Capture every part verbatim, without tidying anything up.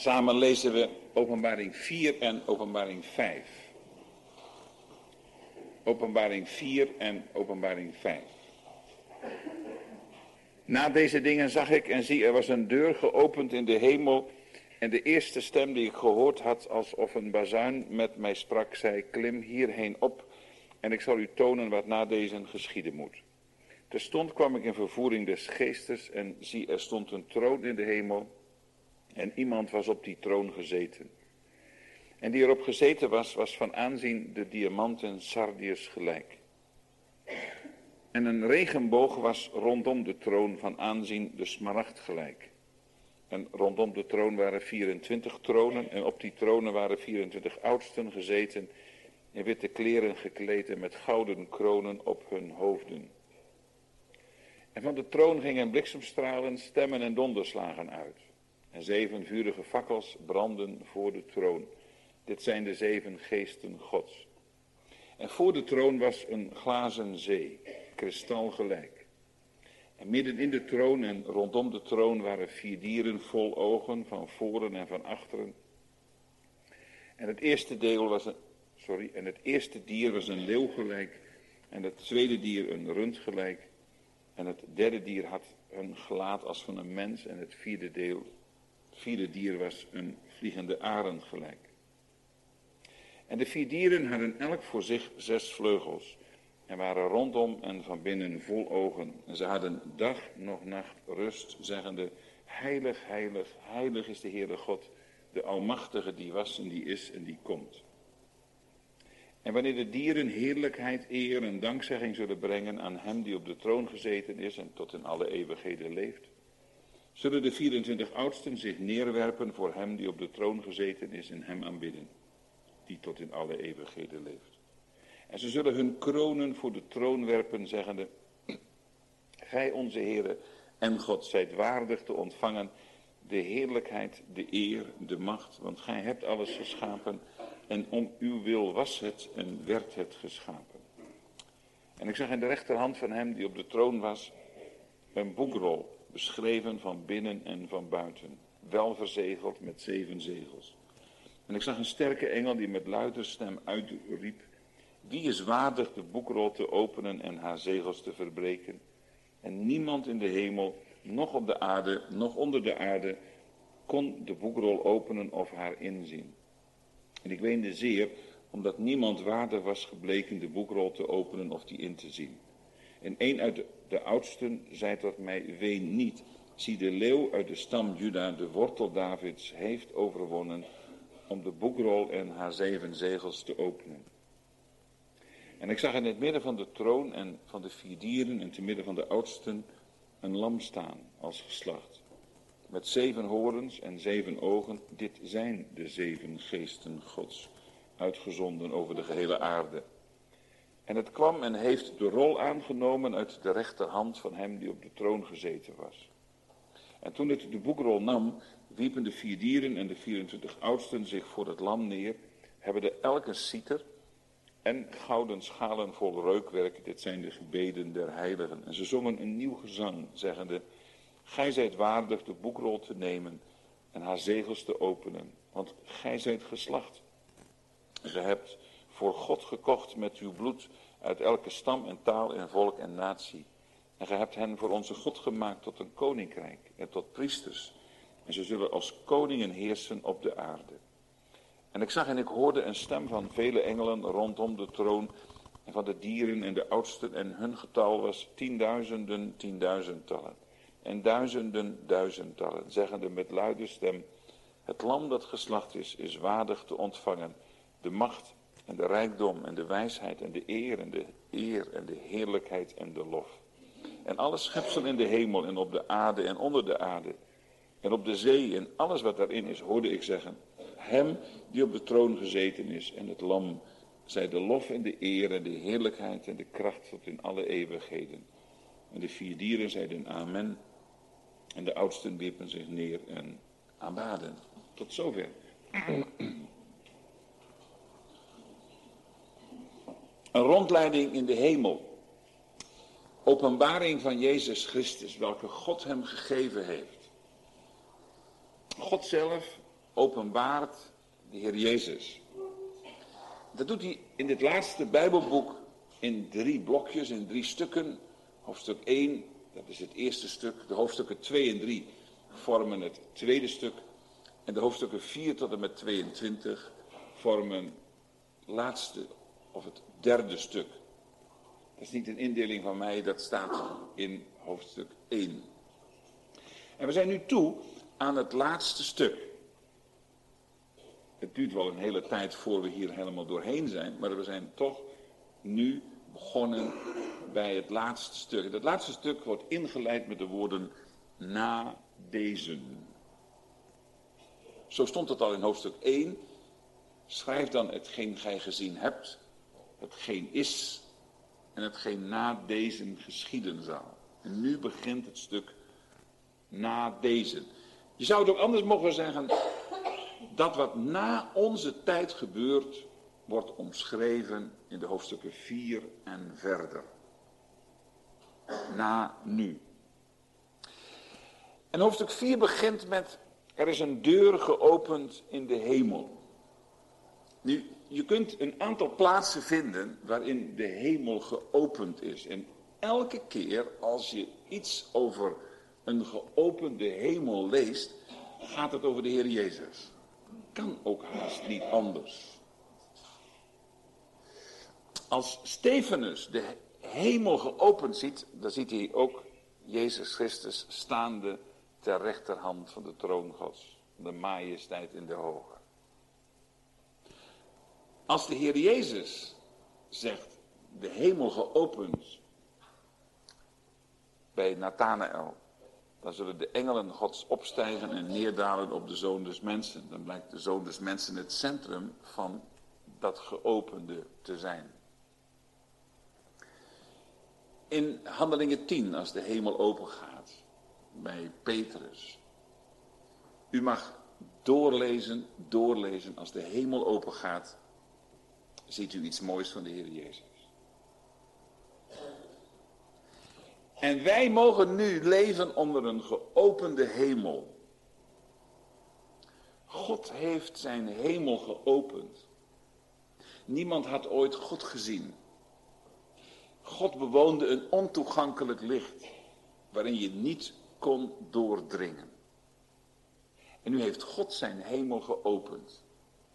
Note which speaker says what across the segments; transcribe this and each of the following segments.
Speaker 1: Samen lezen we Openbaring vier en Openbaring vijf. Openbaring vier en Openbaring vijf. Na deze dingen zag ik en zie, er was een deur geopend in de hemel. En de eerste stem die ik gehoord had, alsof een bazuin met mij sprak, zei: klim hierheen op en ik zal u tonen wat na deze geschieden moet. Terstond kwam ik in vervoering des geestes en zie, er stond een troon in de hemel en iemand was op die troon gezeten. En die erop gezeten was, was van aanzien de diamanten sardius gelijk. En een regenboog was rondom de troon van aanzien de smaragd gelijk. En rondom de troon waren vierentwintig tronen en op die tronen waren vierentwintig oudsten gezeten, in witte kleren gekleed en met gouden kronen op hun hoofden. En van de troon gingen bliksemstralen, stemmen en donderslagen uit. En zeven vurige fakkels brandden voor de troon. Dit zijn de zeven geesten Gods. En voor de troon was een glazen zee, kristal gelijk. En midden in de troon en rondom de troon waren vier dieren vol ogen, van voren en van achteren. En het eerste deel was een, sorry, en het eerste dier was een leeuw gelijk, en het tweede dier een rund gelijk, en het derde dier had een gelaat als van een mens, en het vierde deel, het vierde dier was een vliegende arend gelijk. En de vier dieren hadden elk voor zich zes vleugels, en waren rondom en van binnen vol ogen. En ze hadden dag nog nacht rust, zeggende: heilig, heilig, heilig is de Heere God, de Almachtige, die was en die is en die komt. En wanneer de dieren heerlijkheid, eer en dankzegging zullen brengen aan hem die op de troon gezeten is en tot in alle eeuwigheden leeft, zullen de vierentwintig oudsten zich neerwerpen voor hem die op de troon gezeten is en hem aanbidden, die tot in alle eeuwigheden leeft. En ze zullen hun kronen voor de troon werpen, zeggende: gij onze Heere en God zijt waardig te ontvangen de heerlijkheid, de eer, de macht, want gij hebt alles geschapen en om uw wil was het en werd het geschapen. En ik zag in de rechterhand van hem die op de troon was een boekrol, beschreven van binnen en van buiten, wel verzegeld met zeven zegels. En ik zag een sterke engel die met luider stem uitriep: wie is waardig de boekrol te openen en haar zegels te verbreken? En niemand in de hemel, noch op de aarde, noch onder de aarde, kon de boekrol openen of haar inzien. En ik weende zeer, omdat niemand waardig was gebleken de boekrol te openen of die in te zien. En een uit de, de oudsten zei tot mij: ween niet, zie de leeuw uit de stam Juda, de wortel Davids, heeft overwonnen om de boekrol en haar zeven zegels te openen. En ik zag in het midden van de troon en van de vier dieren en te midden van de oudsten een lam staan als geslacht, met zeven horens en zeven ogen. Dit zijn de zeven geesten Gods, uitgezonden over de gehele aarde. En het kwam en heeft de rol aangenomen uit de rechterhand van hem die op de troon gezeten was. En toen het de boekrol nam, wiepen de vier dieren en de vierentwintig oudsten zich voor het lam neer, hebben de elke citer en gouden schalen vol reukwerk. Dit zijn de gebeden der heiligen. En ze zongen een nieuw gezang, zeggende: gij zijt waardig de boekrol te nemen en haar zegels te openen, want gij zijt geslacht. Ge hebt voor God gekocht met uw bloed uit elke stam en taal en volk en natie. En ge hebt hen voor onze God gemaakt tot een koninkrijk en tot priesters. En ze zullen als koningen heersen op de aarde. En ik zag en ik hoorde een stem van vele engelen rondom de troon en van de dieren en de oudsten. En hun getal was tienduizenden, tienduizendtallen. En duizenden, duizendtallen, zeggende met luide stem: het lam dat geslacht is, is waardig te ontvangen de macht en de rijkdom en de wijsheid en de eer en de eer en de heerlijkheid en de lof. En alle schepsel in de hemel en op de aarde en onder de aarde en op de zee en alles wat daarin is, hoorde ik zeggen: hem die op de troon gezeten is en het lam, zij de lof en de eer en de heerlijkheid en de kracht tot in alle eeuwigheden. En de vier dieren zeiden amen en de oudsten wierpen zich neer en aanbaden. Tot zover. Een rondleiding in de hemel. Openbaring van Jezus Christus, welke God hem gegeven heeft. God zelf openbaart de Heer Jezus. Dat doet hij in dit laatste Bijbelboek in drie blokjes, in drie stukken. Hoofdstuk één, dat is het eerste stuk. De hoofdstukken twee en drie vormen het tweede stuk. En de hoofdstukken vier tot en met tweeëntwintig vormen het laatste of het derde stuk. Dat is niet een indeling van mij, dat staat in hoofdstuk één. En we zijn nu toe aan het laatste stuk. Het duurt wel een hele tijd voor we hier helemaal doorheen zijn, maar we zijn toch nu begonnen bij het laatste stuk. Het laatste stuk wordt ingeleid met de woorden na deze. Zo stond het al in hoofdstuk één. Schrijf dan hetgeen gij gezien hebt, hetgeen is en hetgeen na deze geschieden zal. En nu begint het stuk na deze. Je zou het ook anders mogen zeggen, dat wat na onze tijd gebeurt, wordt omschreven in de hoofdstukken vier en verder. Na nu. En hoofdstuk vier begint met, er is een deur geopend in de hemel. Nu, je kunt een aantal plaatsen vinden waarin de hemel geopend is. En elke keer als je iets over een geopende hemel leest, gaat het over de Heer Jezus. Kan ook haast niet anders. Als Stefanus de hemel geopend ziet, dan ziet hij ook Jezus Christus staande ter rechterhand van de troon Gods. De majesteit in de hoge. Als de Heer Jezus zegt, de hemel geopend bij Nathanael, dan zullen de engelen Gods opstijgen en neerdalen op de Zoon des Mensen. Dan blijkt de Zoon des Mensen het centrum van dat geopende te zijn. In Handelingen tien, als de hemel open gaat, bij Petrus. U mag doorlezen, doorlezen, als de hemel open gaat, ziet u iets moois van de Heer Jezus. En wij mogen nu leven onder een geopende hemel. God heeft zijn hemel geopend. Niemand had ooit God gezien. God bewoonde een ontoegankelijk licht, waarin je niet kon doordringen. En nu heeft God zijn hemel geopend.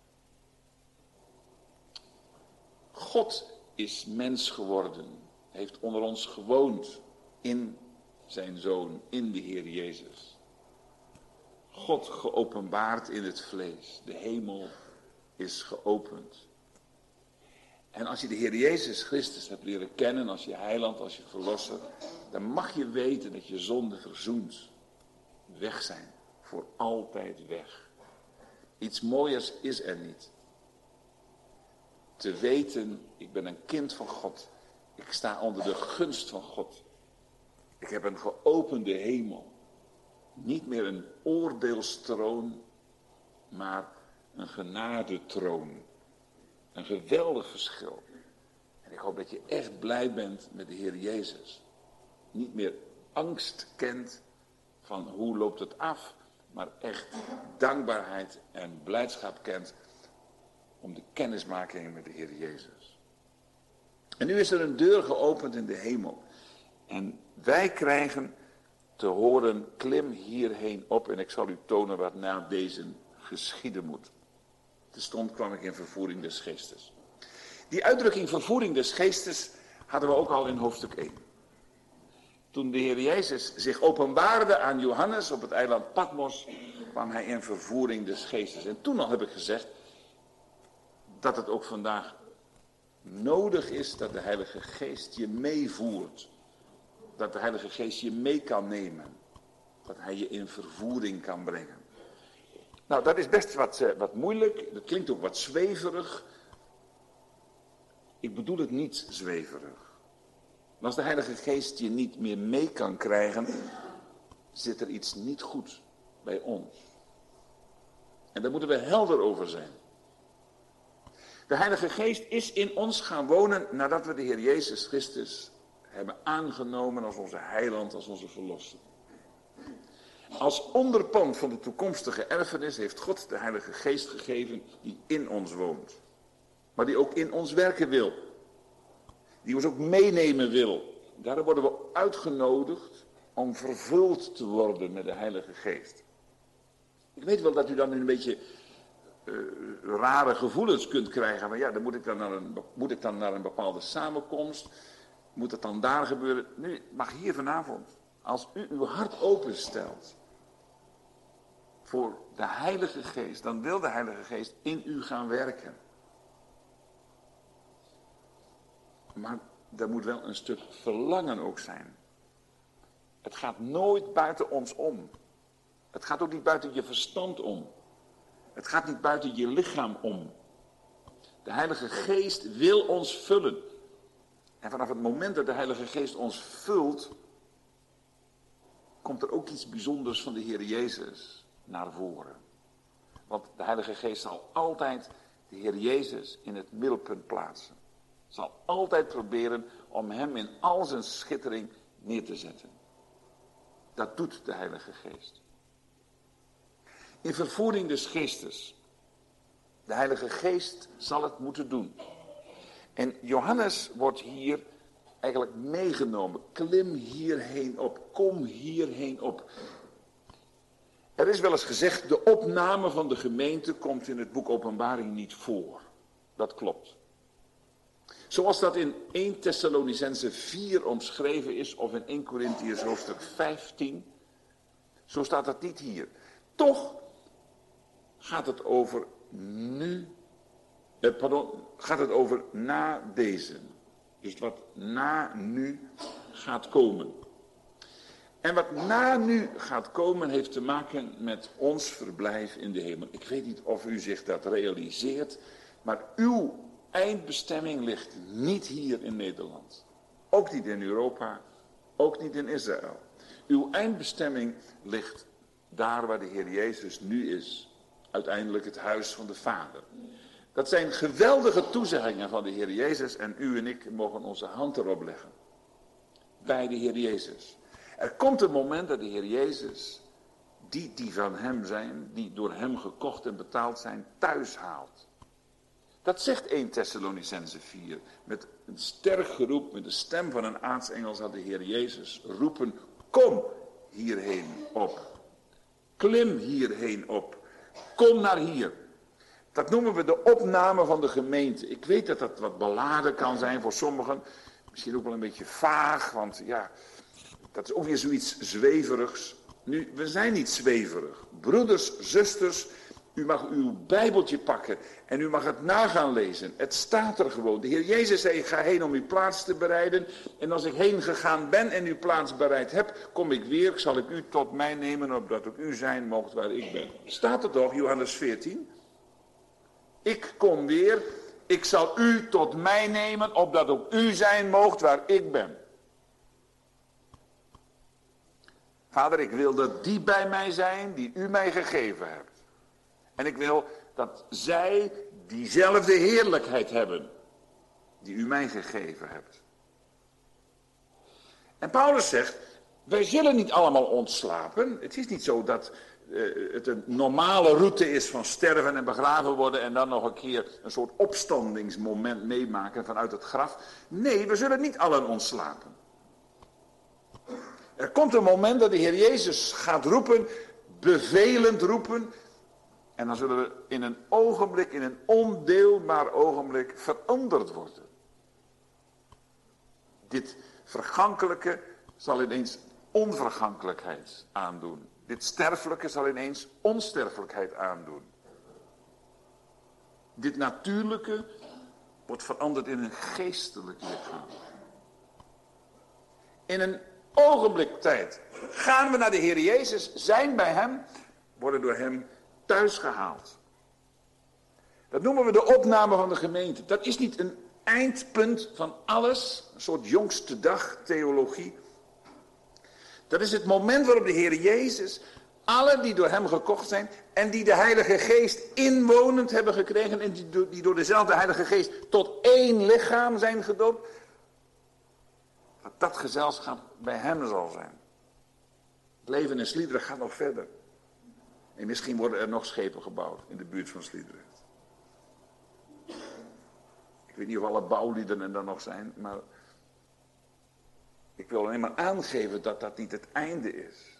Speaker 1: God is mens geworden, heeft onder ons gewoond in zijn Zoon, in de Heer Jezus. God geopenbaard in het vlees, de hemel is geopend. En als je de Heer Jezus Christus hebt leren kennen als je heiland, als je verlosser, dan mag je weten dat je zonden verzoend weg zijn, voor altijd weg. Iets mooiers is er niet. Te weten, ik ben een kind van God. Ik sta onder de gunst van God. Ik heb een geopende hemel. Niet meer een oordeelstroon, maar een genadetroon. Een geweldig verschil. En ik hoop dat je echt blij bent met de Heer Jezus. Niet meer angst kent van hoe loopt het af, maar echt dankbaarheid en blijdschap kent om de kennismaking met de Heer Jezus. En nu is er een deur geopend in de hemel. En wij krijgen te horen, klim hierheen op en ik zal u tonen wat na deze geschieden moet. Terstond kwam ik in vervoering des geestes. Die uitdrukking vervoering des geestes hadden we ook al in hoofdstuk één. Toen de Heer Jezus zich openbaarde aan Johannes op het eiland Patmos, kwam hij in vervoering des geestes. En toen al heb ik gezegd dat het ook vandaag nodig is dat de Heilige Geest je meevoert. Dat de Heilige Geest je mee kan nemen. Dat hij je in vervoering kan brengen. Nou, dat is best wat, uh, wat moeilijk. Dat klinkt ook wat zweverig. Ik bedoel het niet zweverig. Maar als de Heilige Geest je niet meer mee kan krijgen, zit er iets niet goed bij ons. En daar moeten we helder over zijn. De Heilige Geest is in ons gaan wonen nadat we de Heer Jezus Christus hebben aangenomen als onze heiland, als onze verlosser. Als onderpand van de toekomstige erfenis heeft God de Heilige Geest gegeven die in ons woont. Maar die ook in ons werken wil. Die ons ook meenemen wil. Daarom worden we uitgenodigd om vervuld te worden met de Heilige Geest. Ik weet wel dat u dan een beetje uh, rare gevoelens kunt krijgen. Maar ja, dan moet ik dan, naar een, moet ik dan naar een bepaalde samenkomst. Moet het dan daar gebeuren? Nu, het mag hier vanavond. Als u uw hart openstelt voor de Heilige Geest, dan wil de Heilige Geest in u gaan werken. Maar er moet wel een stuk verlangen ook zijn. Het gaat nooit buiten ons om. Het gaat ook niet buiten je verstand om. Het gaat niet buiten je lichaam om. De Heilige Geest wil ons vullen. En vanaf het moment dat de Heilige Geest ons vult, komt er ook iets bijzonders van de Heer Jezus naar voren. Want de Heilige Geest zal altijd de Heer Jezus in het middelpunt plaatsen. Zal altijd proberen om hem in al zijn schittering neer te zetten. Dat doet de Heilige Geest. In vervoering des geestes. De Heilige Geest zal het moeten doen. En Johannes wordt hier eigenlijk meegenomen. Klim hierheen op. Kom hierheen op. Er is wel eens gezegd, de opname van de gemeente komt in het boek Openbaring niet voor. Dat klopt. Zoals dat in eerste Thessalonicenzen vier omschreven is, of in eerste Korintiërs hoofdstuk vijftien, zo staat dat niet hier. Toch gaat het over nu, eh, pardon, gaat het over na deze. Dus wat na nu gaat komen. En wat na nu gaat komen heeft te maken met ons verblijf in de hemel. Ik weet niet of u zich dat realiseert, maar uw eindbestemming ligt niet hier in Nederland. Ook niet in Europa, ook niet in Israël. Uw eindbestemming ligt daar waar de Heer Jezus nu is. Uiteindelijk het huis van de Vader. Dat zijn geweldige toezeggingen van de Heer Jezus en u en ik mogen onze hand erop leggen. Bij de Heer Jezus. Er komt een moment dat de Heer Jezus, die die van hem zijn, die door hem gekocht en betaald zijn, thuis haalt. Dat zegt eerste Thessalonicenzen vier. Met een sterk geroep, met de stem van een aartsengel zal de Heer Jezus roepen, kom hierheen op. Klim hierheen op. Kom naar hier. Dat noemen we de opname van de gemeente. Ik weet dat dat wat beladen kan zijn voor sommigen. Misschien ook wel een beetje vaag, want ja, dat is ook weer zoiets zweverigs. Nu, we zijn niet zweverig. Broeders, zusters, u mag uw Bijbeltje pakken en u mag het nagaan lezen. Het staat er gewoon. De Heer Jezus zei, ik ga heen om uw plaats te bereiden. En als ik heen gegaan ben en uw plaats bereid heb, kom ik weer, zal ik u tot mij nemen, opdat ook u zijn moogt waar ik ben. Staat er toch, Johannes veertien? Ik kom weer, ik zal u tot mij nemen, opdat ook u zijn moogt waar ik ben. Vader, ik wil dat die bij mij zijn die u mij gegeven hebt. En ik wil dat zij diezelfde heerlijkheid hebben die u mij gegeven hebt. En Paulus zegt, wij zullen niet allemaal ontslapen. Het is niet zo dat uh, het een normale route is van sterven en begraven worden en dan nog een keer een soort opstandingsmoment meemaken vanuit het graf. Nee, we zullen niet allen ontslapen. Er komt een moment dat de Heer Jezus gaat roepen, bevelend roepen. En dan zullen we in een ogenblik, in een ondeelbaar ogenblik veranderd worden. Dit vergankelijke zal ineens onvergankelijkheid aandoen. Dit sterfelijke zal ineens onsterfelijkheid aandoen. Dit natuurlijke wordt veranderd in een geestelijk lichaam. In een ogenblik tijd gaan we naar de Heer Jezus, zijn bij hem, worden door hem thuis gehaald. Dat noemen we de opname van de gemeente. Dat is niet een eindpunt van alles, een soort jongste dag theologie. Dat is het moment waarop de Heer Jezus, alle die door hem gekocht zijn en die de Heilige Geest inwonend hebben gekregen en die, die door dezelfde Heilige Geest tot één lichaam zijn gedoopt, dat dat gezelschap bij hem zal zijn. Het leven in Sliedrecht gaat nog verder. En misschien worden er nog schepen gebouwd in de buurt van Sliedrecht. Ik weet niet of alle bouwlieden er nog zijn, maar ik wil alleen maar aangeven dat dat niet het einde is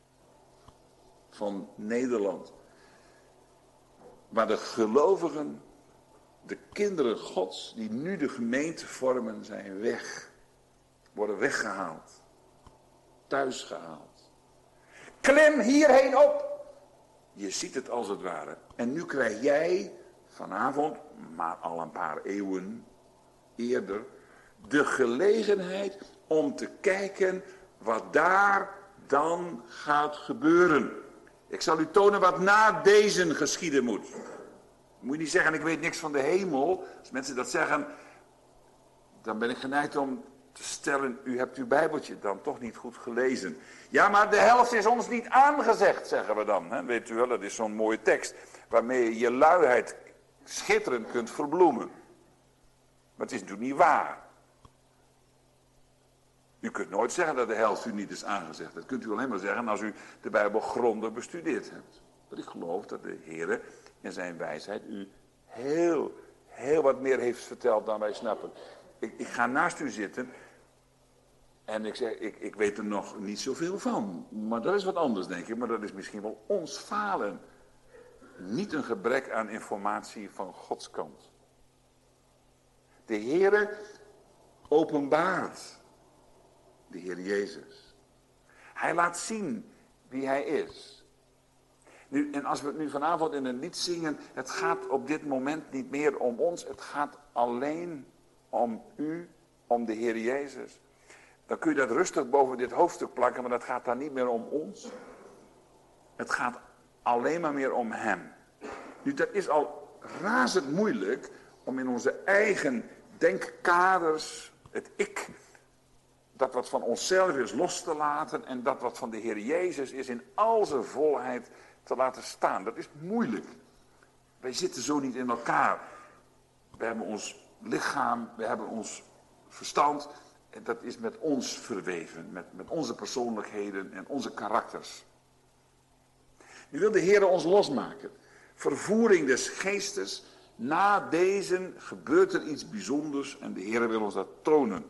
Speaker 1: van Nederland. Waar de gelovigen, de kinderen Gods, die nu de gemeente vormen, zijn weg. Worden weggehaald. Thuis gehaald. Klim hierheen op. Je ziet het als het ware. En nu krijg jij vanavond, maar al een paar eeuwen eerder, de gelegenheid om te kijken wat daar dan gaat gebeuren. Ik zal u tonen wat na deze geschieden moet. Moet je niet zeggen, ik weet niks van de hemel. Als mensen dat zeggen, dan ben ik geneigd om te stellen, u hebt uw Bijbeltje dan toch niet goed gelezen. Ja, maar de helft is ons niet aangezegd, zeggen we dan. Hè? Weet u wel, dat is zo'n mooie tekst, waarmee je je luiheid schitterend kunt verbloemen. Maar het is natuurlijk niet waar. U kunt nooit zeggen dat de helft u niet is aangezegd. Dat kunt u alleen maar zeggen als u de Bijbel grondig bestudeerd hebt. Want ik geloof dat de Heer in zijn wijsheid u heel, heel wat meer heeft verteld dan wij snappen. Ik, ik ga naast u zitten en ik zeg, ik, ik weet er nog niet zoveel van. Maar dat is wat anders, denk ik. Maar dat is misschien wel ons falen. Niet een gebrek aan informatie van Gods kant. De Heer openbaart. De Heer Jezus. Hij laat zien wie hij is. Nu, en als we het nu vanavond in een lied zingen, het gaat op dit moment niet meer om ons, het gaat alleen om u, om de Heer Jezus. Dan kun je dat rustig boven dit hoofdstuk plakken, maar dat gaat dan niet meer om ons. Het gaat alleen maar meer om hem. Nu, dat is al razend moeilijk om in onze eigen denkkaders, het ik, dat wat van onszelf is los te laten en dat wat van de Heer Jezus is in al zijn volheid te laten staan. Dat is moeilijk. Wij zitten zo niet in elkaar. We hebben ons lichaam, we hebben ons verstand en dat is met ons verweven, met, met onze persoonlijkheden en onze karakters. Nu wil de Heer ons losmaken. Vervoering des geestes. Na deze gebeurt er iets bijzonders en de Heer wil ons dat tonen.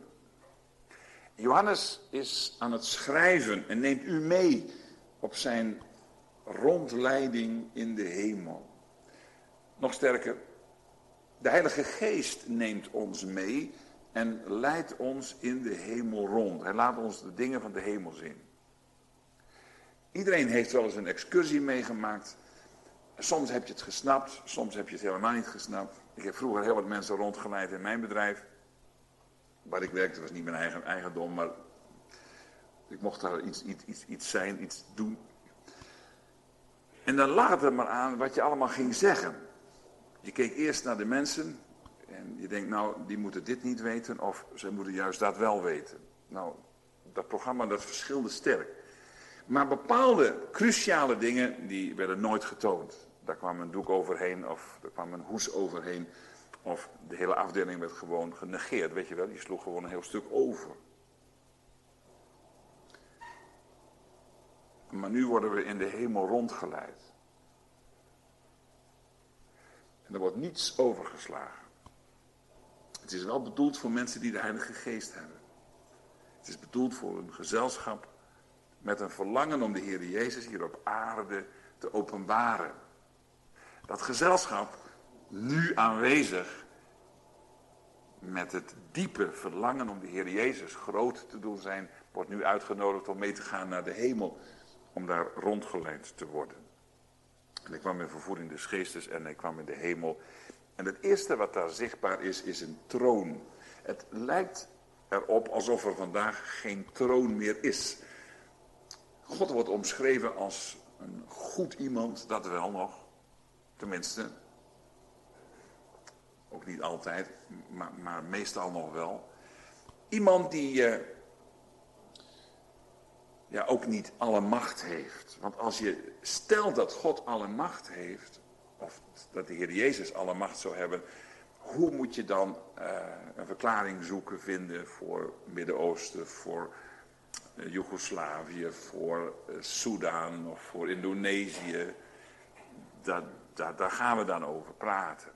Speaker 1: Johannes is aan het schrijven en neemt u mee op zijn rondleiding in de hemel. Nog sterker, de Heilige Geest neemt ons mee en leidt ons in de hemel rond. Hij laat ons de dingen van de hemel zien. Iedereen heeft wel eens een excursie meegemaakt. Soms heb je het gesnapt, soms heb je het helemaal niet gesnapt. Ik heb vroeger heel wat mensen rondgeleid in mijn bedrijf. Waar ik werkte was niet mijn eigen eigendom, maar ik mocht daar iets, iets, iets, iets zijn, iets doen. En dan lag het er maar aan wat je allemaal ging zeggen. Je keek eerst naar de mensen en je denkt, nou, die moeten dit niet weten of ze moeten juist dat wel weten. Nou, dat programma dat verschilde sterk. Maar bepaalde cruciale dingen, die werden nooit getoond. Daar kwam een doek overheen of er kwam een hoes overheen. Of de hele afdeling werd gewoon genegeerd, weet je wel. Die sloeg gewoon een heel stuk over. Maar nu worden we in de hemel rondgeleid. En er wordt niets overgeslagen. Het is wel bedoeld voor mensen die de Heilige Geest hebben. Het is bedoeld voor een gezelschap met een verlangen om de Heer Jezus hier op aarde te openbaren. Dat gezelschap, nu aanwezig, met het diepe verlangen om de Heer Jezus groot te doen zijn, wordt nu uitgenodigd om mee te gaan naar de hemel, om daar rondgeleid te worden. En ik kwam in vervoering des geestes en ik kwam in de hemel. En het eerste wat daar zichtbaar is, is een troon. Het lijkt erop alsof er vandaag geen troon meer is. God wordt omschreven als een goed iemand, dat wel nog. Tenminste, ook niet altijd, maar, maar meestal nog wel. Iemand die uh, ja, ook niet alle macht heeft. Want als je stelt dat God alle macht heeft, of dat de Heer Jezus alle macht zou hebben, hoe moet je dan uh, een verklaring zoeken, vinden voor het Midden-Oosten, voor uh, Joegoslavië, voor uh, Soedan of voor Indonesië. Dat, dat, daar gaan we dan over praten.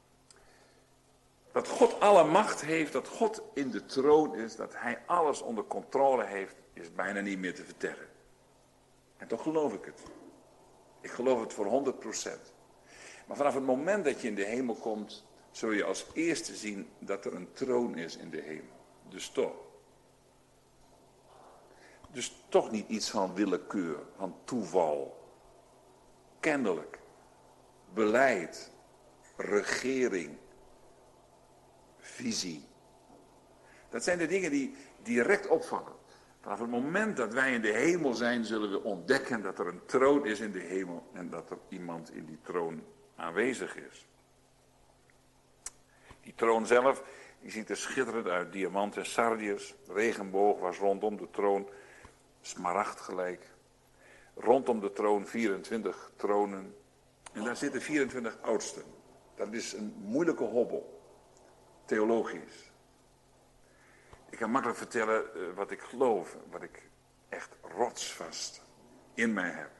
Speaker 1: Dat God alle macht heeft, dat God in de troon is, dat hij alles onder controle heeft, is bijna niet meer te vertellen. En toch geloof ik het. Ik geloof het voor honderd procent. Maar vanaf het moment dat je in de hemel komt, zul je als eerste zien dat er een troon is in de hemel. Dus toch. Dus toch niet iets van willekeur, van toeval. Kennelijk. Beleid. Regering. Visie. Dat zijn de dingen die direct opvallen. Vanaf het moment dat wij in de hemel zijn, zullen we ontdekken dat er een troon is in de hemel en dat er iemand in die troon aanwezig is. Die troon zelf, die ziet er schitterend uit. Diamant en sardius, regenboog was rondom de troon, smaragd gelijk. Rondom de troon vierentwintig tronen. En daar zitten vierentwintig oudsten. Dat is een moeilijke hobbel, theologisch. Ik kan makkelijk vertellen uh, wat ik geloof, wat ik echt rotsvast in mij heb.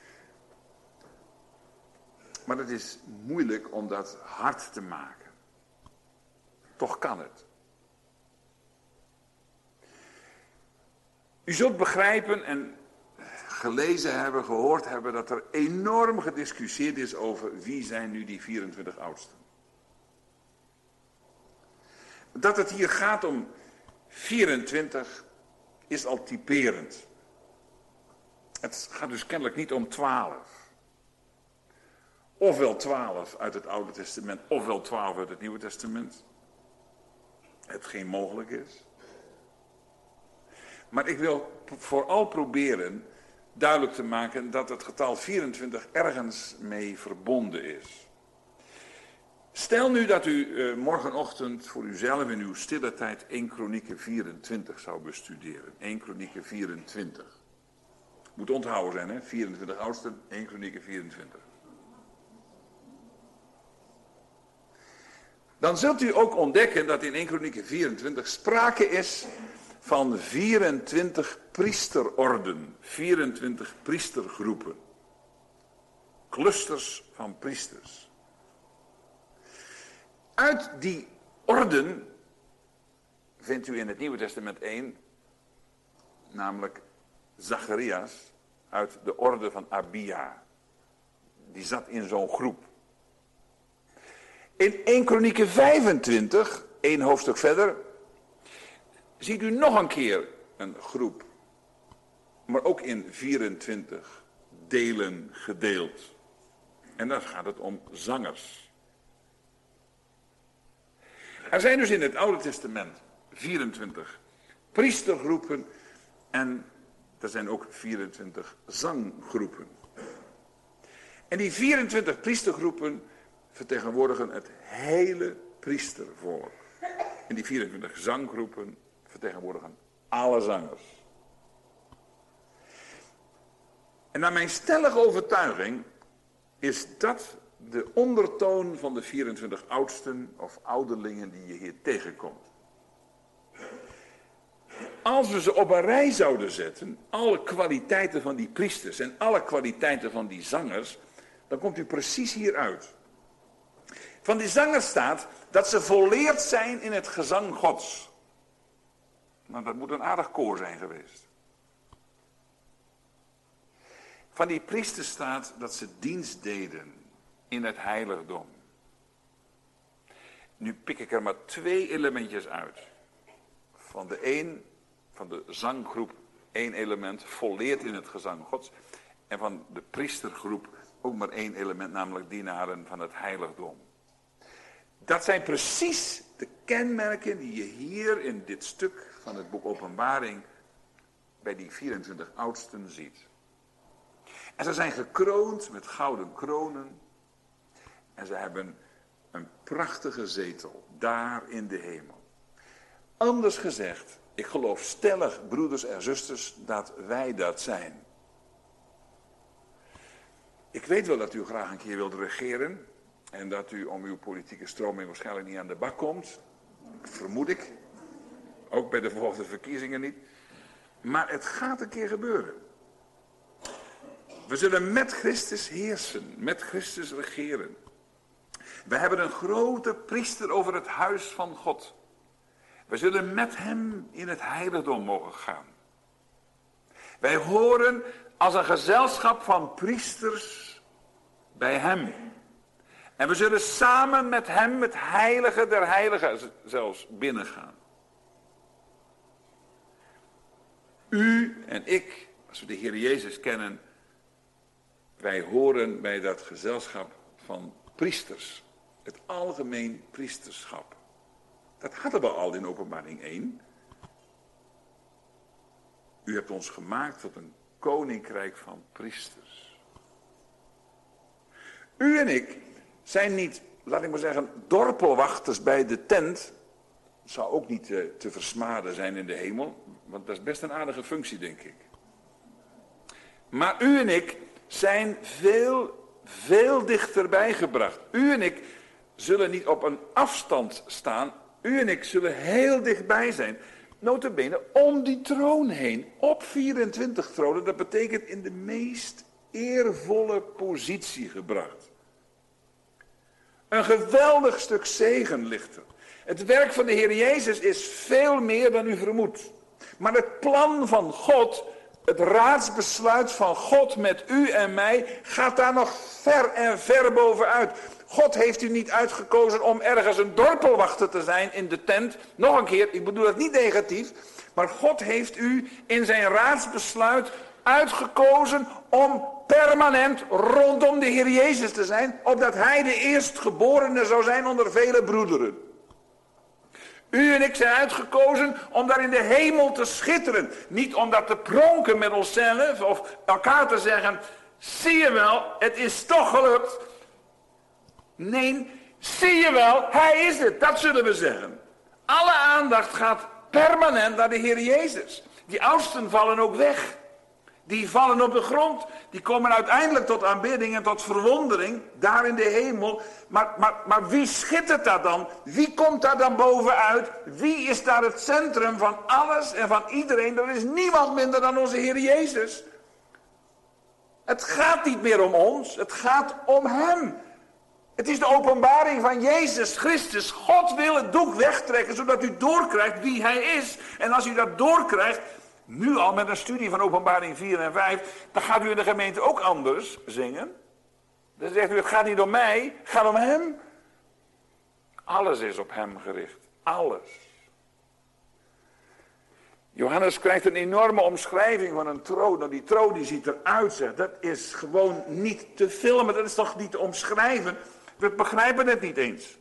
Speaker 1: Maar het is moeilijk om dat hard te maken. Toch kan het. U zult begrijpen en gelezen hebben, gehoord hebben, dat er enorm gediscussieerd is over wie zijn nu die vierentwintig oudsten. Dat het hier gaat om vierentwintig is al typerend. Het gaat dus kennelijk niet om twaalf. Ofwel twaalf uit het Oude Testament, ofwel twaalf uit het Nieuwe Testament. Hetgeen mogelijk is. Maar ik wil vooral proberen duidelijk te maken dat het getal vierentwintig ergens mee verbonden is. Stel nu dat u uh, morgenochtend voor uzelf in uw stille tijd één Kronieken vierentwintig zou bestuderen. één Kronieken vierentwintig. Moet onthouden zijn, hè? vierentwintig oudsten, één Kronieken vierentwintig. Dan zult u ook ontdekken dat in één Kronieken vierentwintig sprake is van vierentwintig priesterorden. vierentwintig priestergroepen. Clusters van priesters. Uit die orden vindt u in het Nieuwe Testament één, namelijk Zacharias uit de orde van Abia. Die zat in zo'n groep. In één Kronieken vijfentwintig, één hoofdstuk verder, ziet u nog een keer een groep. Maar ook in vierentwintig delen gedeeld. En dan gaat het om zangers. Er zijn dus in het Oude Testament vierentwintig priestergroepen en er zijn ook vierentwintig zanggroepen. En die vierentwintig priestergroepen vertegenwoordigen het hele priestervolk. En die vierentwintig zanggroepen vertegenwoordigen alle zangers. En naar mijn stellige overtuiging is dat de ondertoon van de vierentwintig oudsten of ouderlingen die je hier tegenkomt. Als we ze op een rij zouden zetten, alle kwaliteiten van die priesters en alle kwaliteiten van die zangers, dan komt u precies hieruit. Van die zangers staat dat ze volleerd zijn in het gezang Gods. Nou, dat moet een aardig koor zijn geweest. Van die priesters staat dat ze dienst deden in het heiligdom. Nu pik ik er maar twee elementjes uit. Van de een, van de zanggroep, één element, volleerd in het gezang Gods. En van de priestergroep ook maar één element, namelijk dienaren van het heiligdom. Dat zijn precies de kenmerken die je hier in dit stuk van het boek Openbaring bij die vierentwintig oudsten ziet. En ze zijn gekroond met gouden kronen. En ze hebben een prachtige zetel daar in de hemel. Anders gezegd, ik geloof stellig, broeders en zusters, dat wij dat zijn. Ik weet wel dat u graag een keer wilt regeren. En dat u om uw politieke stroming waarschijnlijk niet aan de bak komt. Vermoed ik. Ook bij de volgende verkiezingen niet. Maar het gaat een keer gebeuren. We zullen met Christus heersen, met Christus regeren. We hebben een grote priester over het huis van God. We zullen met hem in het heiligdom mogen gaan. Wij horen als een gezelschap van priesters bij hem. En we zullen samen met hem het heilige der heiligen zelfs binnengaan. U en ik, als we de Heer Jezus kennen, wij horen bij dat gezelschap van priesters. Het algemeen priesterschap. Dat hadden we al in Openbaring één. U hebt ons gemaakt tot een koninkrijk van priesters. U en ik zijn niet, laat ik maar zeggen, dorpelwachters bij de tent. Dat zou ook niet uh, te versmaden zijn in de hemel. Want dat is best een aardige functie, denk ik. Maar u en ik zijn veel, veel dichterbij gebracht. U en ik zullen niet op een afstand staan. U en ik zullen heel dichtbij zijn. Nota bene om die troon heen. Op vierentwintig tronen. Dat betekent in de meest eervolle positie gebracht. Een geweldig stuk zegen ligt er. Het werk van de Heer Jezus is veel meer dan u vermoedt. Maar het plan van God, het raadsbesluit van God met u en mij, gaat daar nog ver en ver bovenuit. God heeft u niet uitgekozen om ergens een dorpelwachter te zijn in de tent. Nog een keer, ik bedoel het niet negatief. Maar God heeft u in zijn raadsbesluit uitgekozen om permanent rondom de Heer Jezus te zijn. Opdat hij de eerstgeborene zou zijn onder vele broederen. U en ik zijn uitgekozen om daar in de hemel te schitteren. Niet om daar te pronken met onszelf of elkaar te zeggen, zie je wel, het is toch gelukt. Nee, zie je wel, hij is het, dat zullen we zeggen. Alle aandacht gaat permanent naar de Heer Jezus. Die oudsten vallen ook weg. Die vallen op de grond. Die komen uiteindelijk tot aanbidding en tot verwondering. Daar in de hemel. Maar, maar, maar wie schittert daar dan? Wie komt daar dan bovenuit? Wie is daar het centrum van alles en van iedereen? Er is niemand minder dan onze Heer Jezus. Het gaat niet meer om ons. Het gaat om hem. Het is de openbaring van Jezus Christus. God wil het doek wegtrekken zodat u doorkrijgt wie hij is. En als u dat doorkrijgt, nu al met een studie van Openbaring vier en vijf, dan gaat u in de gemeente ook anders zingen. Dan zegt u, het gaat niet om mij, het gaat om hem. Alles is op hem gericht. Alles. Johannes krijgt een enorme omschrijving van een troon. Nou, die troon die ziet eruit, zeg. Dat is gewoon niet te filmen. Dat is toch niet te omschrijven. We begrijpen het niet eens.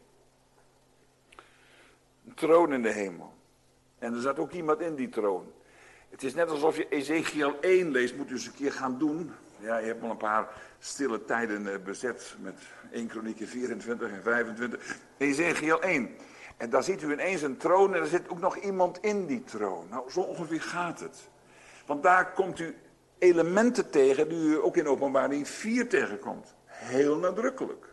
Speaker 1: Een troon in de hemel. En er zat ook iemand in die troon. Het is net alsof je Ezekiel één leest, moet u eens een keer gaan doen. Ja, je hebt al een paar stille tijden bezet met eerste Kronieken vierentwintig en vijfentwintig. Ezekiel één. En daar ziet u ineens een troon en er zit ook nog iemand in die troon. Nou, zo ongeveer gaat het. Want daar komt u elementen tegen die u ook in Openbaring vier tegenkomt. Heel nadrukkelijk.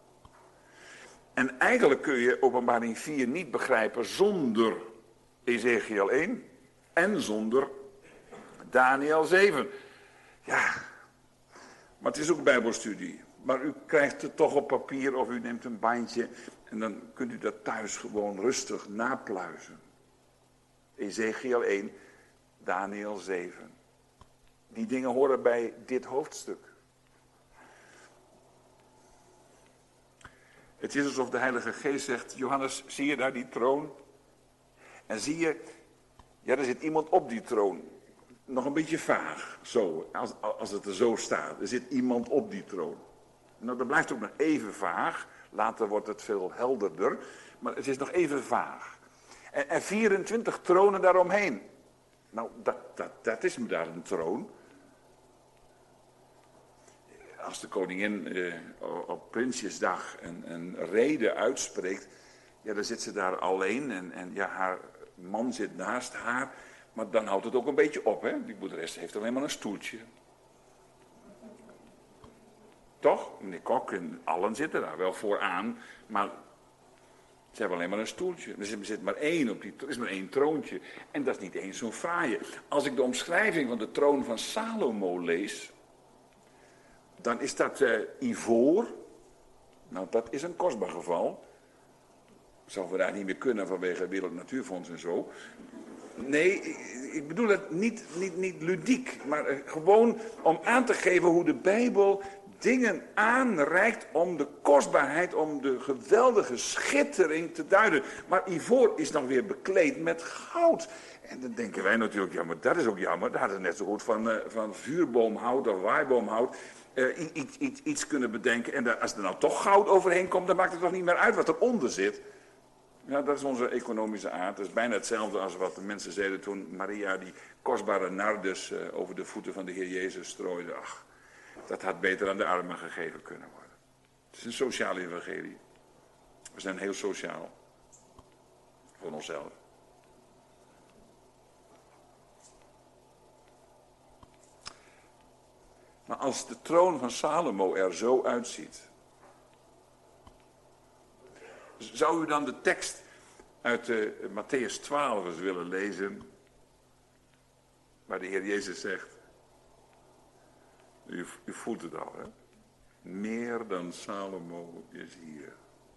Speaker 1: En eigenlijk kun je Openbaring vier niet begrijpen zonder Ezekiel één en zonder Daniel zeven. Ja, maar het is ook bijbelstudie. Maar u krijgt het toch op papier of u neemt een bandje en dan kunt u dat thuis gewoon rustig napluizen. Ezekiel één, Daniel zeven. Die dingen horen bij dit hoofdstuk. Het is alsof de Heilige Geest zegt, Johannes, zie je daar die troon? En zie je, ja, er zit iemand op die troon. Nog een beetje vaag, zo, als, als het er zo staat. Er zit iemand op die troon. Nou, dat blijft ook nog even vaag. Later wordt het veel helderder. Maar het is nog even vaag. En, en vierentwintig tronen daaromheen. Nou, dat, dat, dat is daar een troon. Als de koningin eh, op Prinsjesdag een, een rede uitspreekt, ja, dan zit ze daar alleen en, en ja, haar man zit naast haar, maar dan houdt het ook een beetje op, hè? Die boerderes heeft alleen maar een stoeltje. Toch? Meneer Kok en allen zitten daar wel vooraan, maar Ze hebben alleen maar een stoeltje. Er zit maar één op die, er is maar één troontje. En dat is niet eens zo'n fraaie. Als ik de omschrijving van de troon van Salomo lees, dan is dat uh, ivoor. Nou, dat is een kostbaar geval. Zouden we daar niet meer kunnen vanwege Wereld Natuurfonds en zo. Nee, ik bedoel het niet, niet, niet ludiek, maar uh, gewoon om aan te geven hoe de Bijbel dingen aanreikt om de kostbaarheid, om de geweldige schittering te duiden. Maar ivoor is dan weer bekleed met goud. En dan denken wij natuurlijk, ja, maar dat is ook jammer. Daar hadden we net zo goed van, uh, van vuurboomhout of waaiboomhout uh, iets, iets, iets kunnen bedenken. En daar, als er nou toch goud overheen komt, dan maakt het toch niet meer uit wat eronder zit. Ja, dat is onze economische aard. Dat is bijna hetzelfde als wat de mensen zeiden toen Maria die kostbare nardus uh, over de voeten van de Heer Jezus strooide. Ach, dat had beter aan de armen gegeven kunnen worden. Het is een sociale evangelie. We zijn heel sociaal. Voor onszelf. Maar als de troon van Salomo er zo uitziet, zou u dan de tekst uit uh, Mattheüs twaalf eens willen lezen, waar de Heer Jezus zegt, u, u voelt het al, hè? Meer dan Salomo is hier.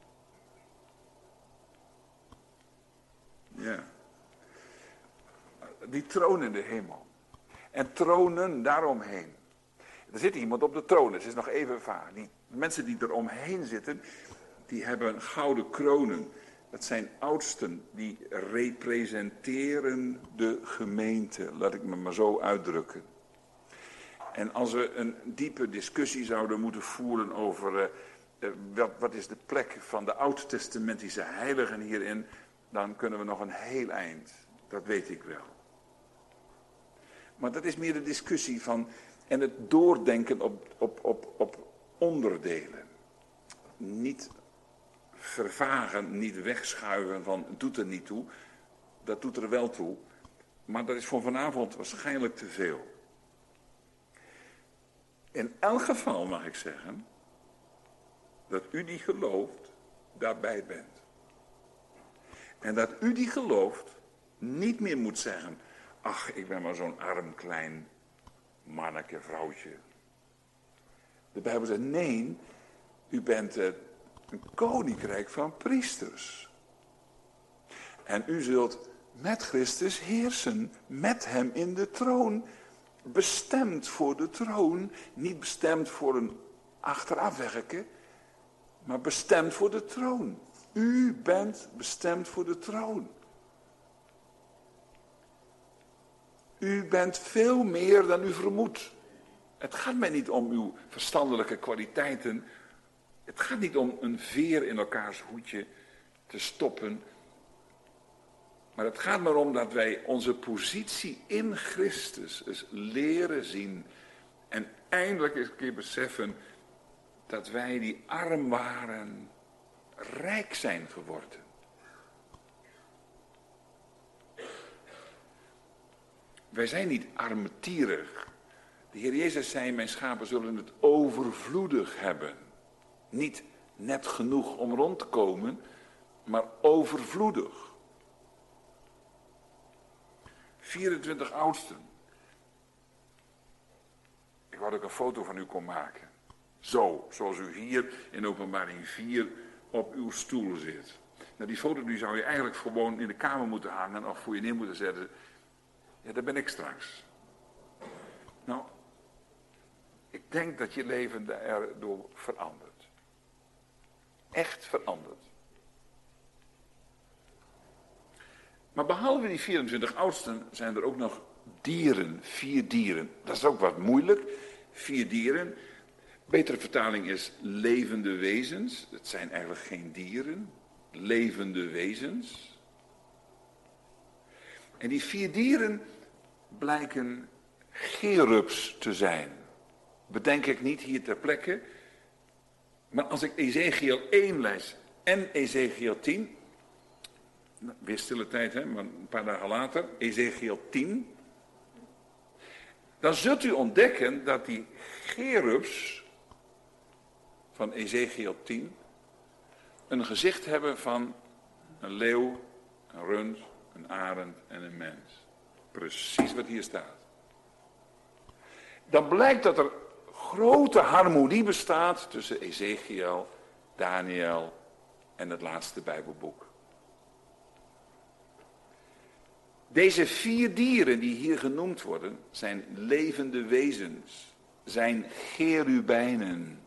Speaker 1: Ja. Die troon in de hemel. En tronen daaromheen. Er zit iemand op de troon, het is nog even vaag. Die mensen die er omheen zitten, die hebben gouden kronen. Dat zijn oudsten, die representeren de gemeente. Laat ik me maar zo uitdrukken. En als we een diepe discussie zouden moeten voeren over uh, uh, wat, wat is de plek van de oud-testamentische heiligen hierin, dan kunnen we nog een heel eind. Dat weet ik wel. Maar dat is meer de discussie van en het doordenken op, op, op, op onderdelen. Niet vervagen, niet wegschuiven van het doet er niet toe. Dat doet er wel toe. Maar dat is voor vanavond waarschijnlijk te veel. In elk geval mag ik zeggen dat u die gelooft daarbij bent. En dat u die gelooft niet meer moet zeggen, ach, ik ben maar zo'n arm klein manneke, vrouwtje. De Bijbel zegt, nee, u bent een koninkrijk van priesters. En u zult met Christus heersen, met hem in de troon. Bestemd voor de troon, niet bestemd voor een achterafweggetje, maar bestemd voor de troon. U bent bestemd voor de troon. U bent veel meer dan u vermoedt. Het gaat mij niet om uw verstandelijke kwaliteiten. Het gaat niet om een veer in elkaars hoedje te stoppen. Maar het gaat maar om dat wij onze positie in Christus eens leren zien. En eindelijk eens een keer beseffen dat wij die arm waren, rijk zijn geworden. Wij zijn niet armetierig. De Heer Jezus zei, mijn schapen zullen het overvloedig hebben. Niet net genoeg om rond te komen, maar overvloedig. vierentwintig oudsten. Ik wou dat ik een foto van u kon maken. Zo, zoals u hier in Openbaring vier op uw stoel zit. Nou, die foto die zou je eigenlijk gewoon in de kamer moeten hangen of voor je neer moeten zetten. Ja, daar ben ik straks. Nou, ik denk dat je leven daardoor verandert. Echt verandert. Maar behalve die vierentwintig oudsten zijn er ook nog dieren, vier dieren. Dat is ook wat moeilijk, vier dieren. Betere vertaling is levende wezens. Het zijn eigenlijk geen dieren, levende wezens. En die vier dieren blijken cherubs te zijn. Bedenk ik niet hier ter plekke. Maar als ik Ezekiel één lees en Ezekiel tien... Weer stille tijd, hè, maar een paar dagen later, Ezekiel tien. Dan zult u ontdekken dat die cherubs van Ezekiel tien een gezicht hebben van een leeuw, een rund, een arend en een mens. Precies wat hier staat. Dan blijkt dat er grote harmonie bestaat tussen Ezekiel, Daniel en het laatste Bijbelboek. Deze vier dieren die hier genoemd worden, zijn levende wezens, zijn cherubijnen.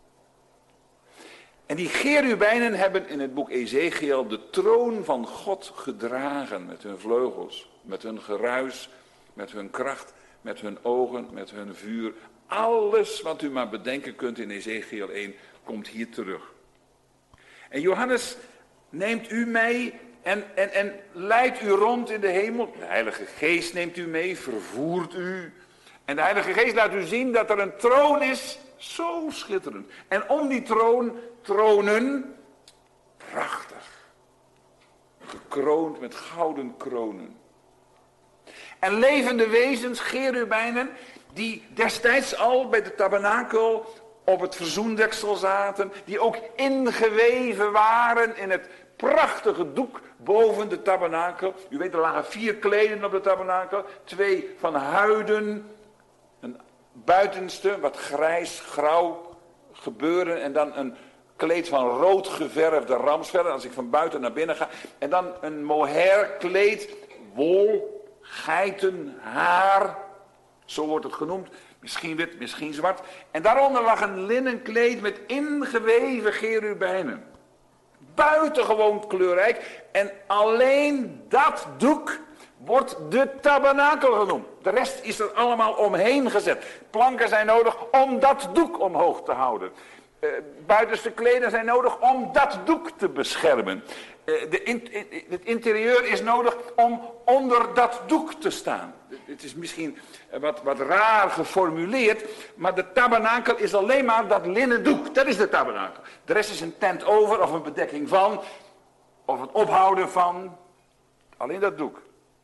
Speaker 1: En die cherubijnen hebben in het boek Ezekiel de troon van God gedragen met hun vleugels, met hun geruis, met hun kracht, met hun ogen, met hun vuur. Alles wat u maar bedenken kunt in Ezekiel één komt hier terug. En Johannes neemt u mee en, en, en leidt u rond in de hemel. De Heilige Geest neemt u mee, vervoert u. En de Heilige Geest laat u zien dat er een troon is, zo schitterend. En om die troon tronen, prachtig, gekroond met gouden kronen. En levende wezens, cherubijnen, die destijds al bij de tabernakel op het verzoendeksel zaten, die ook ingeweven waren in het prachtige doek boven de tabernakel. U weet, er lagen vier kleden op de tabernakel, twee van huiden, een buitenste, wat grijs, grauw gebeuren en dan een kleed van rood geverfde ramsvel, als ik van buiten naar binnen ga. En dan een mohair kleed, wol, geitenhaar, zo wordt het genoemd. Misschien wit, misschien zwart. En daaronder lag een linnen kleed met ingeweven cherubijnen. Buitengewoon kleurrijk. En alleen dat doek wordt de tabernakel genoemd. De rest is er allemaal omheen gezet. Planken zijn nodig om dat doek omhoog te houden. Uh, buitenste kleden zijn nodig om dat doek te beschermen. Uh, de in, in, het interieur is nodig om onder dat doek te staan. Het is misschien wat, wat raar geformuleerd, maar de tabernakel is alleen maar dat linnen doek. Dat is de tabernakel. De rest is een tent over of een bedekking van, of het ophouden van, alleen dat doek.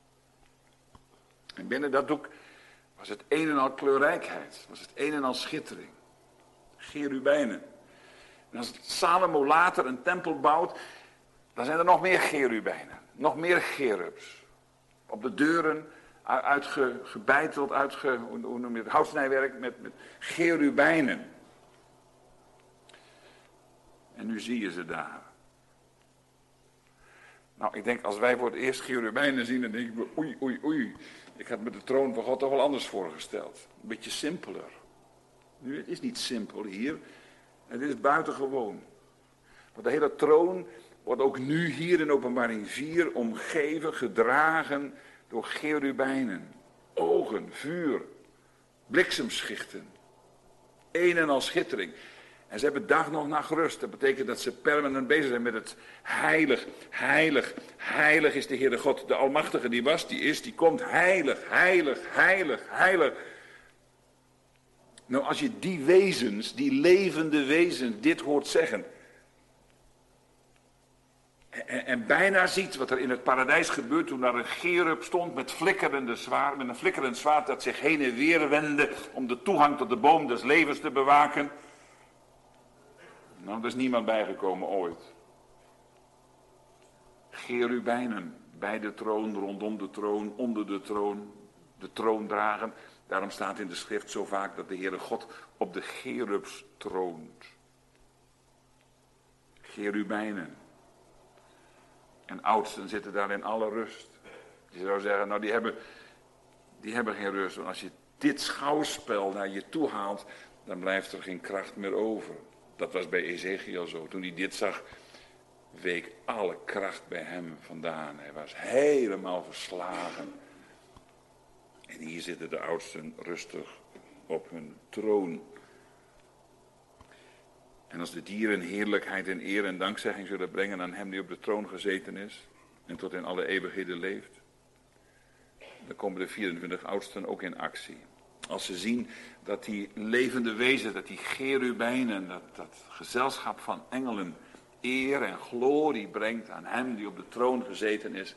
Speaker 1: En binnen dat doek was het een en al kleurrijkheid, was het een en al schittering. Cherubijnen. En als Salomo later een tempel bouwt, dan zijn er nog meer cherubijnen. Nog meer cherubs. Op de deuren uitgebeiteld, uitge, hoe noem je het, houtsnijwerk met, met cherubijnen. En nu zie je ze daar. Nou, ik denk als wij voor het eerst cherubijnen zien, dan denken we, oei, oei, oei. Ik had me de troon van God toch wel anders voorgesteld. Een beetje simpeler. Nu, het is niet simpel hier. Het is buitengewoon. Want de hele troon wordt ook nu hier in Openbaring vier omgeven, gedragen door cherubijnen. Ogen, vuur, bliksemschichten. Een en al schittering. En ze hebben dag nog nacht rust. Dat betekent dat ze permanent bezig zijn met het heilig, heilig, heilig is de Heere God. De Almachtige die was, die is, die komt. Heilig, heilig, heilig, heilig. Nou, als je die wezens, die levende wezens, dit hoort zeggen. En, en bijna ziet wat er in het paradijs gebeurt toen daar een cherub stond met, flikkerende zwaard, met een flikkerend zwaard dat zich heen en weer wendde om de toegang tot de boom des levens te bewaken. Nou, er is niemand bijgekomen ooit. Cherubijnen bij de troon, rondom de troon, onder de troon, de troon dragen. Daarom staat in de schrift zo vaak dat de Heere God op de cherubs troont. Cherubijnen. En oudsten zitten daar in alle rust. Je zou zeggen, nou die hebben, die hebben geen rust. Want als je dit schouwspel naar je toe haalt, dan blijft er geen kracht meer over. Dat was bij Ezekiel zo. Toen hij dit zag, week alle kracht bij hem vandaan. Hij was helemaal verslagen. En hier zitten de oudsten rustig op hun troon. En als de dieren heerlijkheid en eer en dankzegging zullen brengen aan hem die op de troon gezeten is en tot in alle eeuwigheden leeft, dan komen de vierentwintig oudsten ook in actie. Als ze zien dat die levende wezen, dat die cherubijnen, dat, dat gezelschap van engelen eer en glorie brengt aan hem die op de troon gezeten is,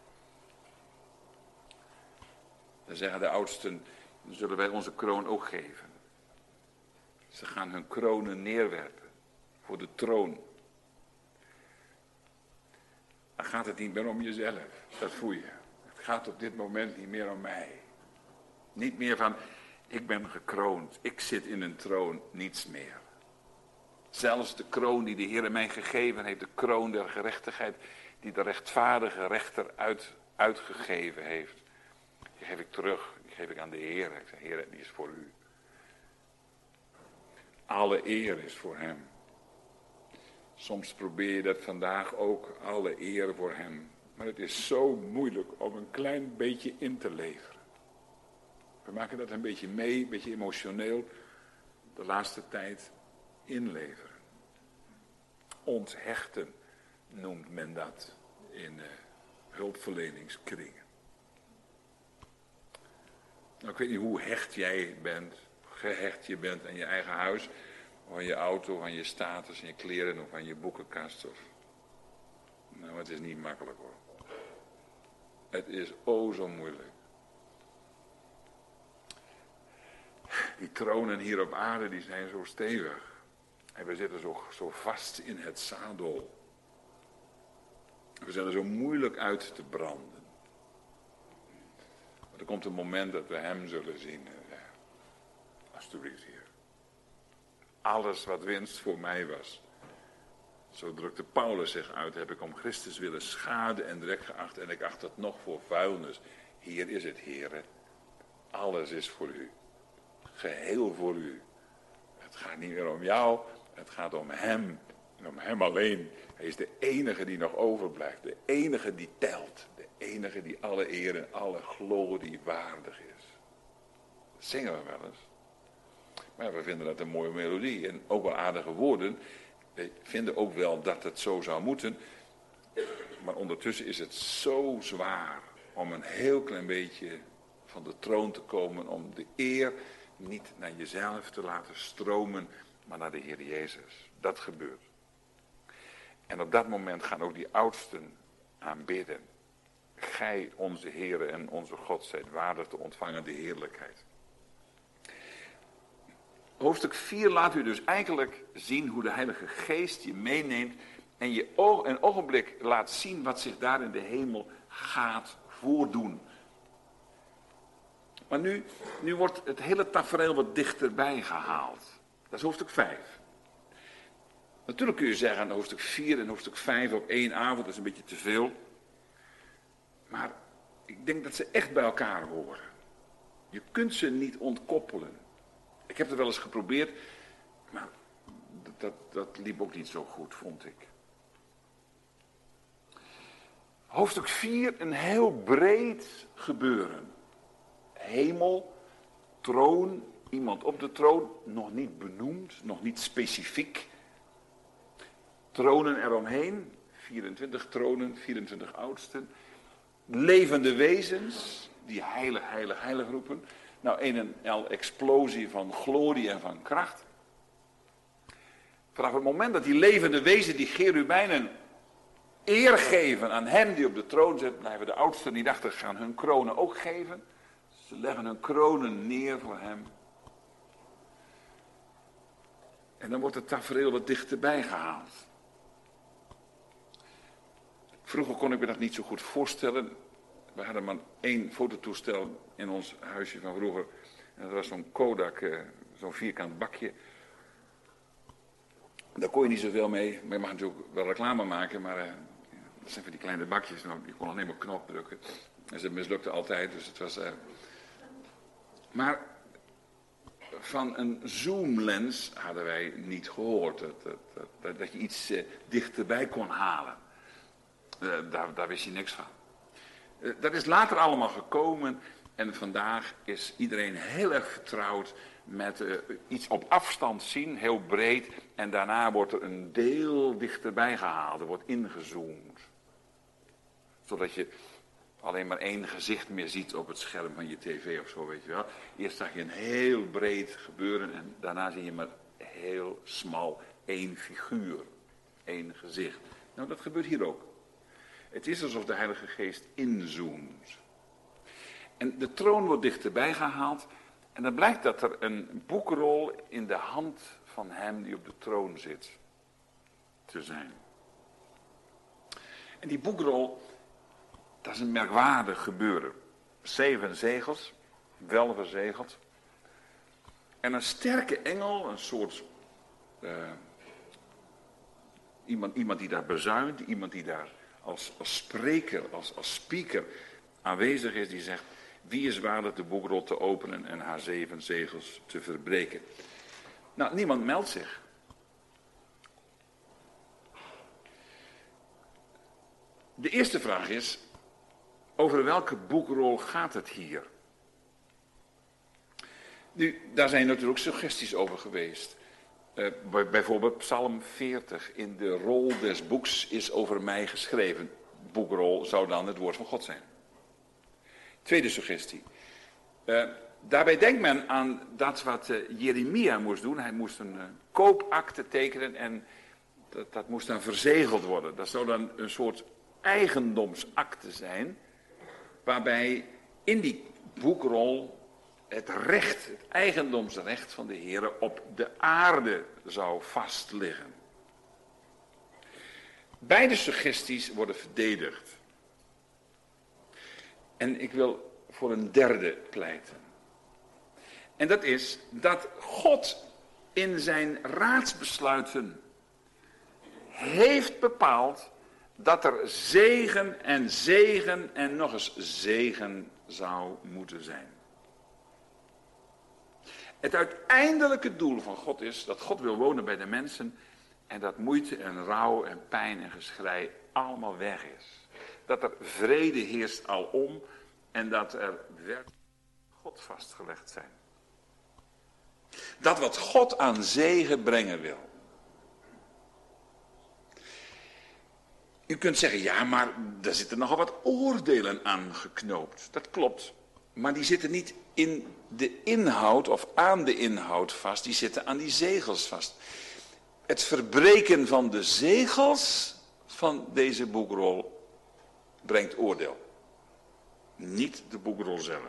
Speaker 1: dan zeggen de oudsten, dan zullen wij onze kroon ook geven. Ze gaan hun kronen neerwerpen voor de troon. gaat het niet meer om jezelf. Dat voel je. Het gaat op dit moment niet meer om mij. Niet meer van, ik ben gekroond, ik zit in een troon, niets meer. Zelfs de kroon die de Heer mij gegeven heeft, de kroon der gerechtigheid, die de rechtvaardige rechter uit, uitgegeven heeft, die geef ik terug, die geef ik aan de Heer. Ik zeg, Heer, die is voor u. Alle eer is voor hem. Soms probeer je dat vandaag ook, alle eer voor hem. Maar het is zo moeilijk om een klein beetje in te leveren. We maken dat een beetje mee, een beetje emotioneel, de laatste tijd inleveren. Onthechten noemt men dat in uh, hulpverleningskringen. Nou, ik weet niet hoe hecht jij bent, gehecht je bent aan je eigen huis, of aan je auto, of aan je status, aan je kleren, of aan je boekenkast. Of... Nou, het is niet makkelijk hoor. Het is o zo moeilijk. Die tronen hier op aarde, die zijn zo stevig. En we zitten zo, zo vast in het zadel. We zijn er zo moeilijk uit te branden. Maar er komt een moment dat we hem zullen zien. Ja, alsjeblieft, Heer. Alles wat winst voor mij was. Zo drukte Paulus zich uit. Heb ik om Christus willen schade en drek geacht. En ik acht het nog voor vuilnis. Hier is het, Heere. Alles is voor u. Geheel voor u. Het gaat niet meer om jou. Het gaat om hem. En om hem alleen. Hij is de enige die nog overblijft. De enige die telt. De enige die alle eer en alle glorie waardig is. Dat zingen we wel eens. Maar we vinden dat een mooie melodie. En ook wel aardige woorden. We vinden ook wel dat het zo zou moeten. Maar ondertussen is het zo zwaar. Om een heel klein beetje van de troon te komen. Om de eer niet naar jezelf te laten stromen. Maar naar de Heer Jezus. Dat gebeurt. En op dat moment gaan ook die oudsten aanbidden. Gij, onze Heere en onze God, zijt waardig te ontvangen de heerlijkheid. Hoofdstuk vier laat u dus eigenlijk zien hoe de Heilige Geest je meeneemt. En je een ogenblik laat zien wat zich daar in de hemel gaat voordoen. Maar nu, nu wordt het hele tafereel wat dichterbij gehaald. Dat is hoofdstuk vijf. Natuurlijk kun je zeggen, hoofdstuk vier en hoofdstuk vijf op één avond, dat is een beetje te veel. Maar ik denk dat ze echt bij elkaar horen. Je kunt ze niet ontkoppelen. Ik heb het wel eens geprobeerd, maar dat, dat, dat liep ook niet zo goed, vond ik. Hoofdstuk vier, een heel breed gebeuren. Hemel, troon, iemand op de troon, nog niet benoemd, nog niet specifiek. Tronen eromheen, vierentwintig tronen, vierentwintig oudsten. Levende wezens, die heilig, heilig, heilig roepen. Nou, een en al explosie van glorie en van kracht. Vanaf het moment dat die levende wezen, die cherubijnen, eer geven aan hem die op de troon zit, blijven de oudsten niet achter, gaan hun kronen ook geven. Ze leggen hun kronen neer voor hem. En dan wordt het tafereel wat dichterbij gehaald. Vroeger kon ik me dat niet zo goed voorstellen. We hadden maar één fototoestel in ons huisje van vroeger. En dat was zo'n Kodak, uh, zo'n vierkant bakje. Daar kon je niet zoveel mee. Maar je mag natuurlijk wel reclame maken, maar uh, dat zijn van die kleine bakjes. Nou, je kon alleen maar knop drukken. En ze mislukte altijd, dus het was... Uh... Maar van een zoomlens hadden wij niet gehoord. Dat, dat, dat, dat je iets uh, dichterbij kon halen. Uh, daar, daar wist je niks van. Uh, dat is later allemaal gekomen en vandaag is iedereen heel erg vertrouwd met uh, iets op afstand zien, heel breed, en daarna wordt er een deel dichterbij gehaald, er wordt ingezoomd. Zodat je alleen maar één gezicht meer ziet op het scherm van je tv of zo, weet je wel. Eerst zag je een heel breed gebeuren en daarna zie je maar heel smal één figuur, één gezicht. Nou, dat gebeurt hier ook. Het is alsof de Heilige Geest inzoomt. En de troon wordt dichterbij gehaald. En dan blijkt dat er een boekrol in de hand van hem die op de troon zit te zijn. En die boekrol, dat is een merkwaardig gebeuren. Zeven zegels, wel verzegeld. En een sterke engel, een soort... Uh, iemand, iemand die daar bezuint, iemand die daar als, als spreker, als, als speaker aanwezig is, die zegt... Wie is waardig de boekrol te openen en haar zeven zegels te verbreken? Nou, niemand meldt zich. De eerste vraag is, over welke boekrol gaat het hier? Nu, daar zijn natuurlijk suggesties over geweest. Uh, bijvoorbeeld Psalm veertig, in de rol des boeks is over mij geschreven. Boekrol zou dan het woord van God zijn. Tweede suggestie. Uh, daarbij denkt men aan dat wat uh, Jeremia moest doen. Hij moest een uh, koopakte tekenen en dat, dat moest dan verzegeld worden. Dat zou dan een soort eigendomsakte zijn, waarbij in die boekrol het recht, het eigendomsrecht van de Heere op de aarde zou vastliggen. Beide suggesties worden verdedigd. En ik wil voor een derde pleiten. En dat is dat God in zijn raadsbesluiten heeft bepaald dat er zegen en zegen en nog eens zegen zou moeten zijn. Het uiteindelijke doel van God is dat God wil wonen bij de mensen en dat moeite en rouw en pijn en geschrei allemaal weg is. Dat er vrede heerst alom en dat er werkelijk God vastgelegd zijn. Dat wat God aan zegen brengen wil. U kunt zeggen, ja, maar daar zitten nogal wat oordelen aan geknoopt. Dat klopt, maar die zitten niet in de inhoud of aan de inhoud vast, die zitten aan die zegels vast. Het verbreken van de zegels van deze boekrol brengt oordeel. Niet de boekrol zelf.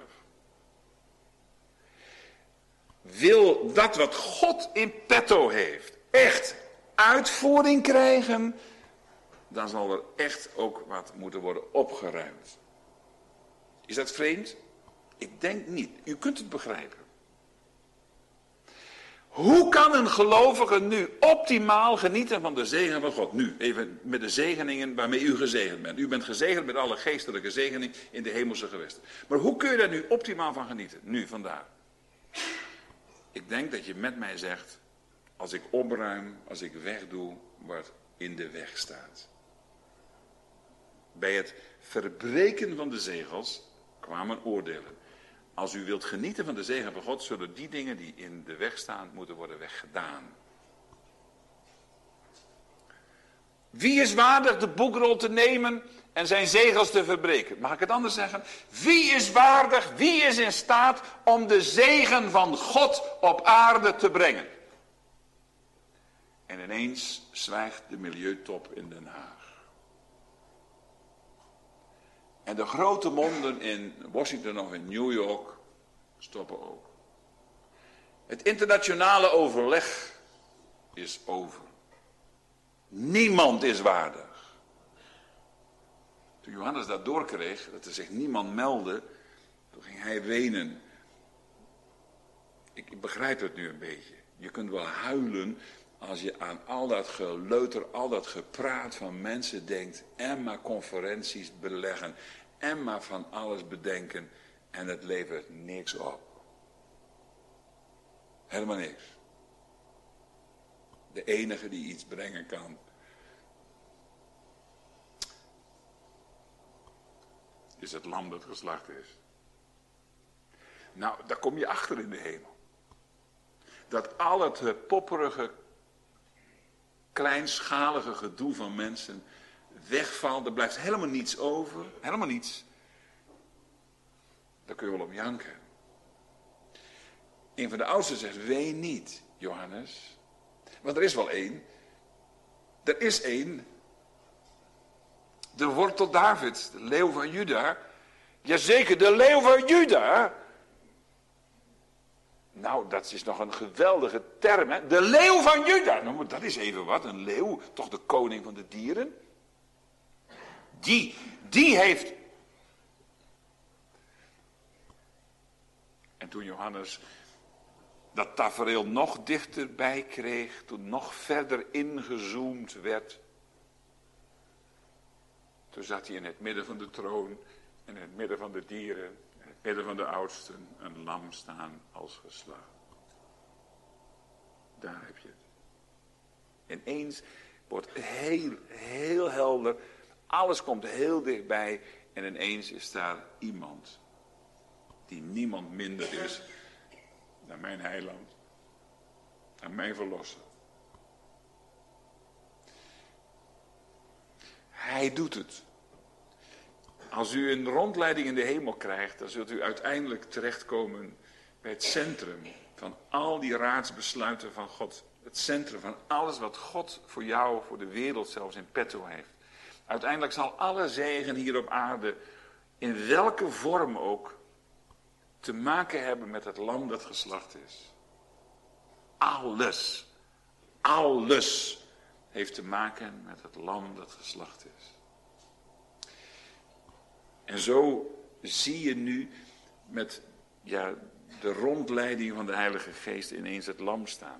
Speaker 1: Wil dat wat God in petto heeft echt uitvoering krijgen, dan zal er echt ook wat moeten worden opgeruimd. Is dat vreemd? Ik denk niet. U kunt het begrijpen. Hoe kan een gelovige nu optimaal genieten van de zegen van God? Nu, even met de zegeningen waarmee u gezegend bent. U bent gezegend met alle geestelijke zegeningen in de hemelse gewesten. Maar hoe kun je daar nu optimaal van genieten? Nu, vandaag. Ik denk dat je met mij zegt, als ik opruim, als ik wegdoe wat in de weg staat. Bij het verbreken van de zegels kwamen oordelen. Als u wilt genieten van de zegen van God, zullen die dingen die in de weg staan, moeten worden weggedaan. Wie is waardig de boekrol te nemen en zijn zegels te verbreken? Mag ik het anders zeggen? Wie is waardig, wie is in staat om de zegen van God op aarde te brengen? En ineens zwijgt de milieutop in Den Haag. En de grote monden in Washington of in New York stoppen ook. Het internationale overleg is over. Niemand is waardig. Toen Johannes dat doorkreeg, dat er zich niemand meldde, toen ging hij wenen. Ik, ik begrijp het nu een beetje. Je kunt wel huilen als je aan al dat geleuter, al dat gepraat van mensen denkt en maar conferenties beleggen en maar van alles bedenken en het levert niks op. Helemaal niks. De enige die iets brengen kan is het lam dat geslacht is. Nou, daar kom je achter in de hemel. Dat al het popperige, kleinschalige gedoe van mensen wegvalt. Er blijft helemaal niets over. Helemaal niets. Daar kun je wel op janken. Een van de oudsten zegt, ween niet, Johannes. Want er is wel één. Er is één. De wortel David, de leeuw van Juda. Jazeker, de leeuw van Juda. Nou, dat is nog een geweldige term, hè. De leeuw van Juda. Nou, dat is even wat, een leeuw, toch de koning van de dieren. Die, die heeft... En toen Johannes dat tafereel nog dichterbij kreeg, toen nog verder ingezoomd werd, toen zat hij in het midden van de troon, in het midden van de dieren, in het midden van de oudsten, een lam staan als geslacht. Daar heb je het. Ineens wordt heel, heel helder, alles komt heel dichtbij en ineens is daar iemand die niemand minder is dan mijn heiland, dan mijn verlosser. Hij doet het. Als u een rondleiding in de hemel krijgt, dan zult u uiteindelijk terechtkomen bij het centrum van al die raadsbesluiten van God. Het centrum van alles wat God voor jou, voor de wereld zelfs in petto heeft. Uiteindelijk zal alle zegen hier op aarde, in welke vorm ook, te maken hebben met het lam dat geslacht is. Alles, alles heeft te maken met het lam dat geslacht is. En zo zie je nu met ja, de rondleiding van de Heilige Geest ineens het lam staan.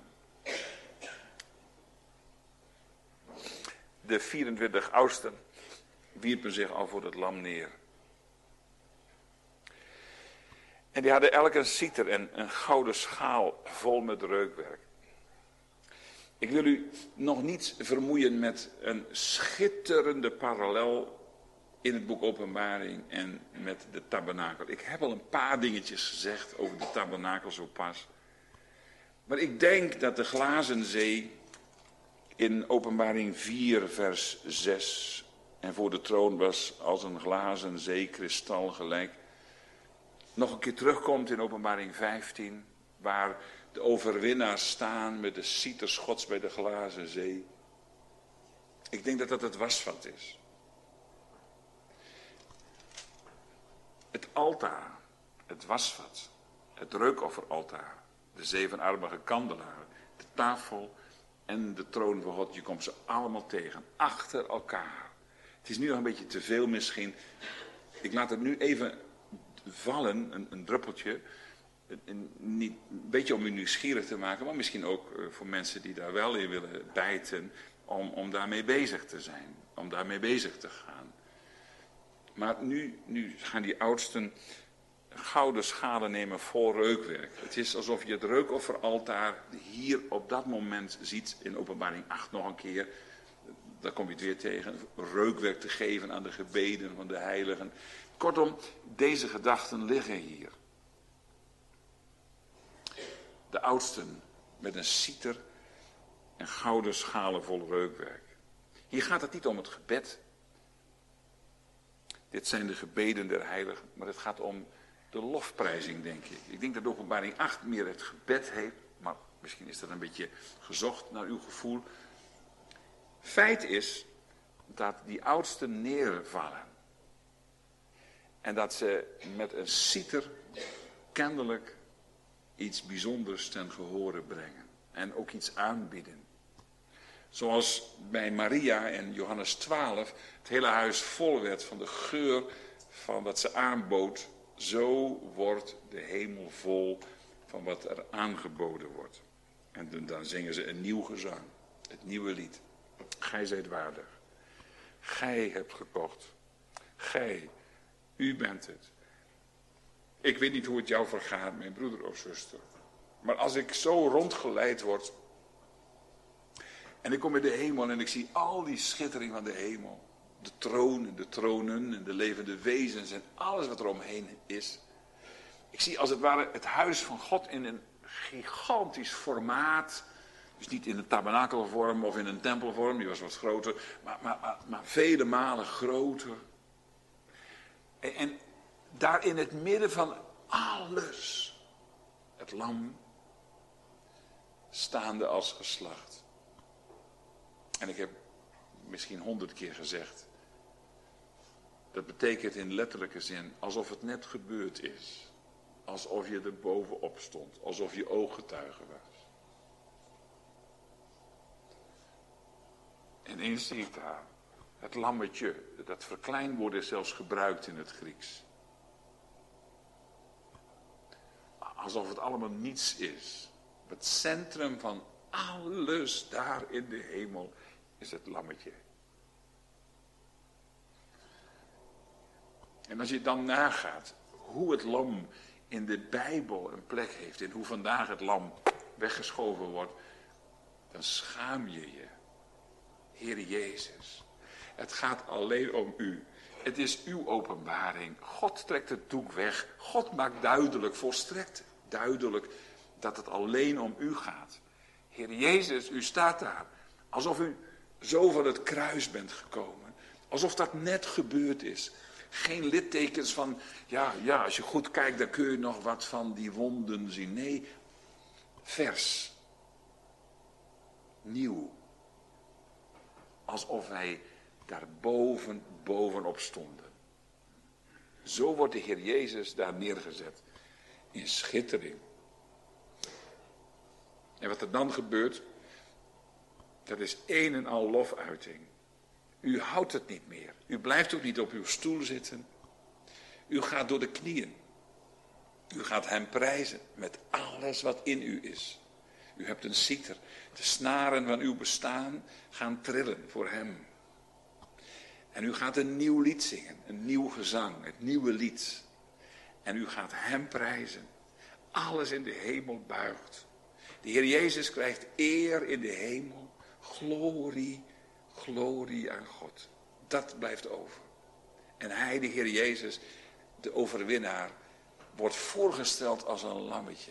Speaker 1: De vierentwintig oudsten wierpen zich al voor het lam neer. En die hadden elk een citer en een gouden schaal vol met reukwerk. Ik wil u nog niet vermoeien met een schitterende parallel in het boek Openbaring en met de tabernakel. Ik heb al een paar dingetjes gezegd over de tabernakel zo pas. Maar ik denk dat de glazen zee in Openbaring vier vers zes en voor de troon was als een glazen zee kristal gelijk, nog een keer terugkomt in Openbaring vijftien, waar de overwinnaars staan met de citers Gods bij de glazen zee. Ik denk dat dat het wasvat is. Het altaar, het wasvat, het reukofferaltaar, de zevenarmige kandelaren, de tafel en de troon van God, je komt ze allemaal tegen, achter elkaar. Het is nu nog een beetje te veel misschien. Ik laat het nu even vallen, een, een druppeltje, een, niet, een beetje om u nieuwsgierig te maken, maar misschien ook uh, voor mensen die daar wel in willen bijten, om, om daarmee bezig te zijn, om daarmee bezig te gaan. Maar nu, nu gaan die oudsten gouden schalen nemen vol reukwerk. Het is alsof je het reukofferaltaar hier op dat moment ziet, in Openbaring acht nog een keer. Daar kom je het weer tegen, reukwerk te geven aan de gebeden van de heiligen. Kortom, deze gedachten liggen hier. De oudsten met een citer en gouden schalen vol reukwerk. Hier gaat het niet om het gebed. Dit zijn de gebeden der heiligen, maar het gaat om de lofprijzing, denk ik. Ik denk dat Openbaring acht meer het gebed heeft, maar misschien is dat een beetje gezocht naar uw gevoel. Feit is dat die oudsten neervallen. En dat ze met een citer kennelijk iets bijzonders ten gehore brengen. En ook iets aanbieden. Zoals bij Maria in Johannes twaalf het hele huis vol werd van de geur van wat ze aanbood. Zo wordt de hemel vol van wat er aangeboden wordt. En dan zingen ze een nieuw gezang. Het nieuwe lied. Gij zijt waardig. Gij hebt gekocht. Gij, u bent het. Ik weet niet hoe het jou vergaat, mijn broeder of zuster. Maar als ik zo rondgeleid word en ik kom in de hemel en ik zie al die schittering van de hemel. De troon en de tronen en de levende wezens en alles wat er omheen is. Ik zie als het ware het huis van God in een gigantisch formaat. Dus niet in een tabernakelvorm of in een tempelvorm, die was wat groter. Maar, maar, maar, maar vele malen groter. En, en daar in het midden van alles, het lam, staande als geslacht. En ik heb misschien honderd keer gezegd. Dat betekent in letterlijke zin alsof het net gebeurd is. Alsof je er bovenop stond. Alsof je ooggetuige was. En ineens zie ik daar Het lammetje, dat verkleinwoord is zelfs gebruikt in het Grieks. Alsof het allemaal niets is. Het centrum van alles daar in de hemel is het lammetje. En als je dan nagaat hoe het lam in de Bijbel een plek heeft en hoe vandaag het lam weggeschoven wordt, dan schaam je je. Heer Jezus, het gaat alleen om u. Het is uw openbaring. God trekt het doek weg. God maakt duidelijk, volstrekt duidelijk, dat het alleen om u gaat. Heer Jezus, u staat daar alsof u zo van het kruis bent gekomen. Alsof dat net gebeurd is. Geen littekens van, ja, ja, als je goed kijkt, dan kun je nog wat van die wonden zien. Nee, vers. Nieuw. Alsof wij daar boven, bovenop stonden. Zo wordt de Heer Jezus daar neergezet. In schittering. En wat er dan gebeurt, dat is een en al lofuiting. U houdt het niet meer. U blijft ook niet op uw stoel zitten. U gaat door de knieën. U gaat hem prijzen met alles wat in u is. U hebt een citer. De snaren van uw bestaan gaan trillen voor hem. En u gaat een nieuw lied zingen. Een nieuw gezang. Het nieuwe lied. En u gaat hem prijzen. Alles in de hemel buigt. De Heer Jezus krijgt eer in de hemel. Glorie, glorie aan God. Dat blijft over. En hij, de Heer Jezus, de overwinnaar, wordt voorgesteld als een lammetje.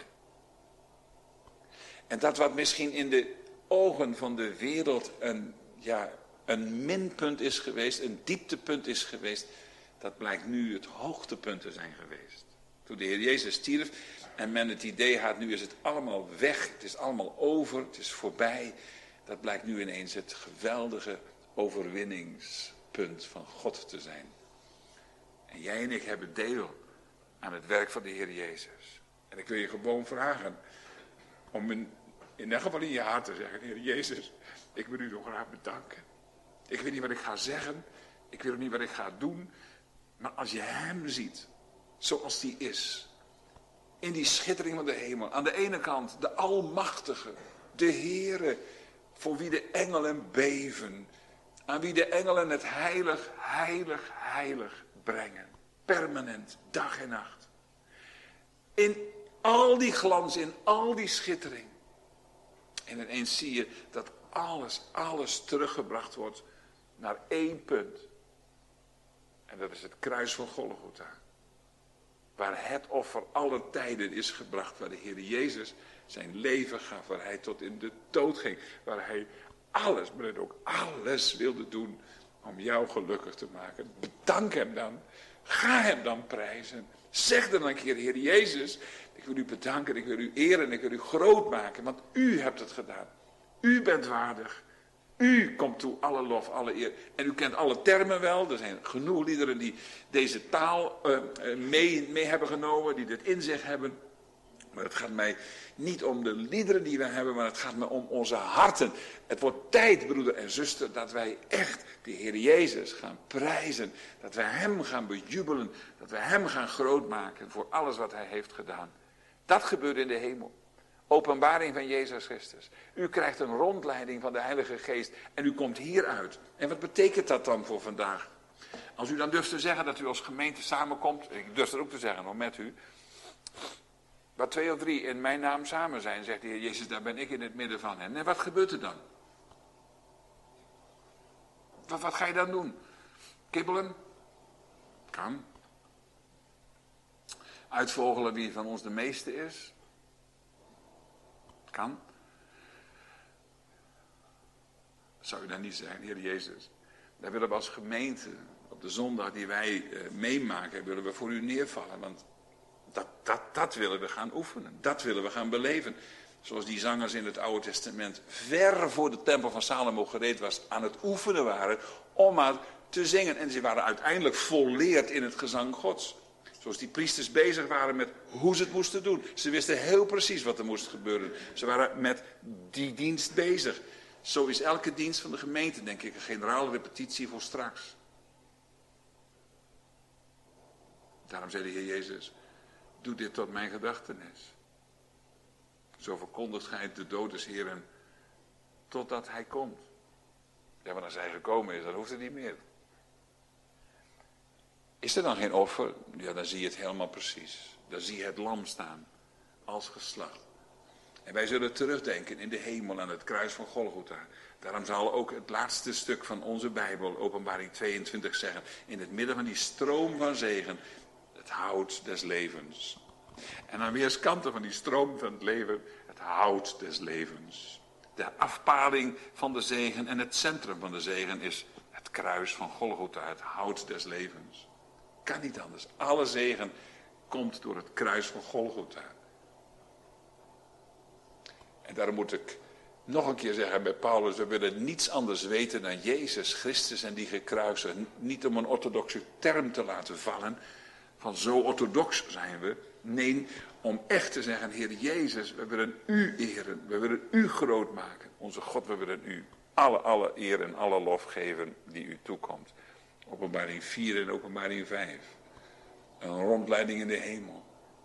Speaker 1: En dat wat misschien in de ogen van de wereld een, ja, een minpunt is geweest, een dieptepunt is geweest, dat blijkt nu het hoogtepunt te zijn geweest. Toen de Heer Jezus stierf en men het idee had, nu is het allemaal weg, het is allemaal over, het is voorbij. Dat blijkt nu ineens het geweldige overwinningspunt van God te zijn. En jij en ik hebben deel aan het werk van de Heer Jezus. En ik wil je gewoon vragen om in, in elk geval in je hart te zeggen, Heer Jezus, ik wil u nog graag bedanken. Ik weet niet wat ik ga zeggen, ik weet ook niet wat ik ga doen, maar als je hem ziet, zoals die is, in die schittering van de hemel, aan de ene kant de Almachtige, de Heere, voor wie de engelen beven, aan wie de engelen het heilig, heilig, heilig brengen, permanent, dag en nacht. In al die glans, in al die schittering. En ineens zie je dat alles, alles teruggebracht wordt naar één punt. En dat is het kruis van Golgotha. Waar het offer aller tijden is gebracht. Waar de Heer Jezus zijn leven gaf. Waar hij tot in de dood ging. Waar hij alles, maar ook alles wilde doen om jou gelukkig te maken. Bedank hem dan. Ga hem dan prijzen. Zeg dan een keer, Heer Jezus, ik wil u bedanken, ik wil u eren, ik wil u groot maken. Want u hebt het gedaan. U bent waardig. U komt toe alle lof, alle eer. En u kent alle termen wel. Er zijn genoeg liederen die deze taal uh, mee, mee hebben genomen. Die dit in zich hebben. Maar het gaat mij niet om de liederen die we hebben. Maar het gaat me om onze harten. Het wordt tijd, broeder en zuster. Dat wij echt de Heer Jezus gaan prijzen. Dat wij hem gaan bejubelen. Dat wij hem gaan grootmaken voor alles wat hij heeft gedaan. Dat gebeurt in de hemel. Openbaring van Jezus Christus. U krijgt een rondleiding van de Heilige Geest en u komt hieruit. En wat betekent dat dan voor vandaag? Als u dan durft te zeggen dat u als gemeente samenkomt, ik durf het ook te zeggen nog met u. Waar twee of drie in mijn naam samen zijn, zegt de Heer Jezus, daar ben ik in het midden van hen. En wat gebeurt er dan? Wat, wat ga je dan doen? Kibbelen? Kan. Uitvogelen wie van ons de meeste is? Kan. Zou u dat niet zijn, Heer Jezus? Daar willen we als gemeente, op de zondag die wij uh, meemaken, willen we voor u neervallen. Want dat, dat, dat willen we gaan oefenen. Dat willen we gaan beleven. Zoals die zangers in het Oude Testament ver voor de tempel van Salomo gereed was, aan het oefenen waren om maar te zingen. En ze waren uiteindelijk volleerd in het gezang Gods. Zoals die priesters bezig waren met hoe ze het moesten doen. Ze wisten heel precies wat er moest gebeuren. Ze waren met die dienst bezig. Zo is elke dienst van de gemeente, denk ik, een generale repetitie voor straks. Daarom zei de Heer Jezus, doe dit tot mijn gedachtenis. Zo verkondigt gij de dood des Heeren totdat hij komt. Ja, maar als hij gekomen is, dan hoeft het niet meer. Is er dan geen offer? Ja, dan zie je het helemaal precies. Dan zie je het lam staan als geslacht. En wij zullen terugdenken in de hemel aan het kruis van Golgotha. Daarom zal ook het laatste stuk van onze Bijbel, Openbaring tweeëntwintig, zeggen. In het midden van die stroom van zegen, het hout des levens. En aan weerskanten van die stroom van het leven, het hout des levens. De afpaling van de zegen en het centrum van de zegen is het kruis van Golgotha, het hout des levens. Kan niet anders. Alle zegen komt door het kruis van Golgotha. En daarom moet ik nog een keer zeggen bij Paulus, we willen niets anders weten dan Jezus Christus en die gekruisigd. Niet om een orthodoxe term te laten vallen, van zo orthodox zijn we. Nee, om echt te zeggen, Heer Jezus, we willen u eren, we willen u groot maken. Onze God, we willen u alle, alle eer en alle lof geven die u toekomt. Openbaring vier en openbaring vijf. Een rondleiding in de hemel.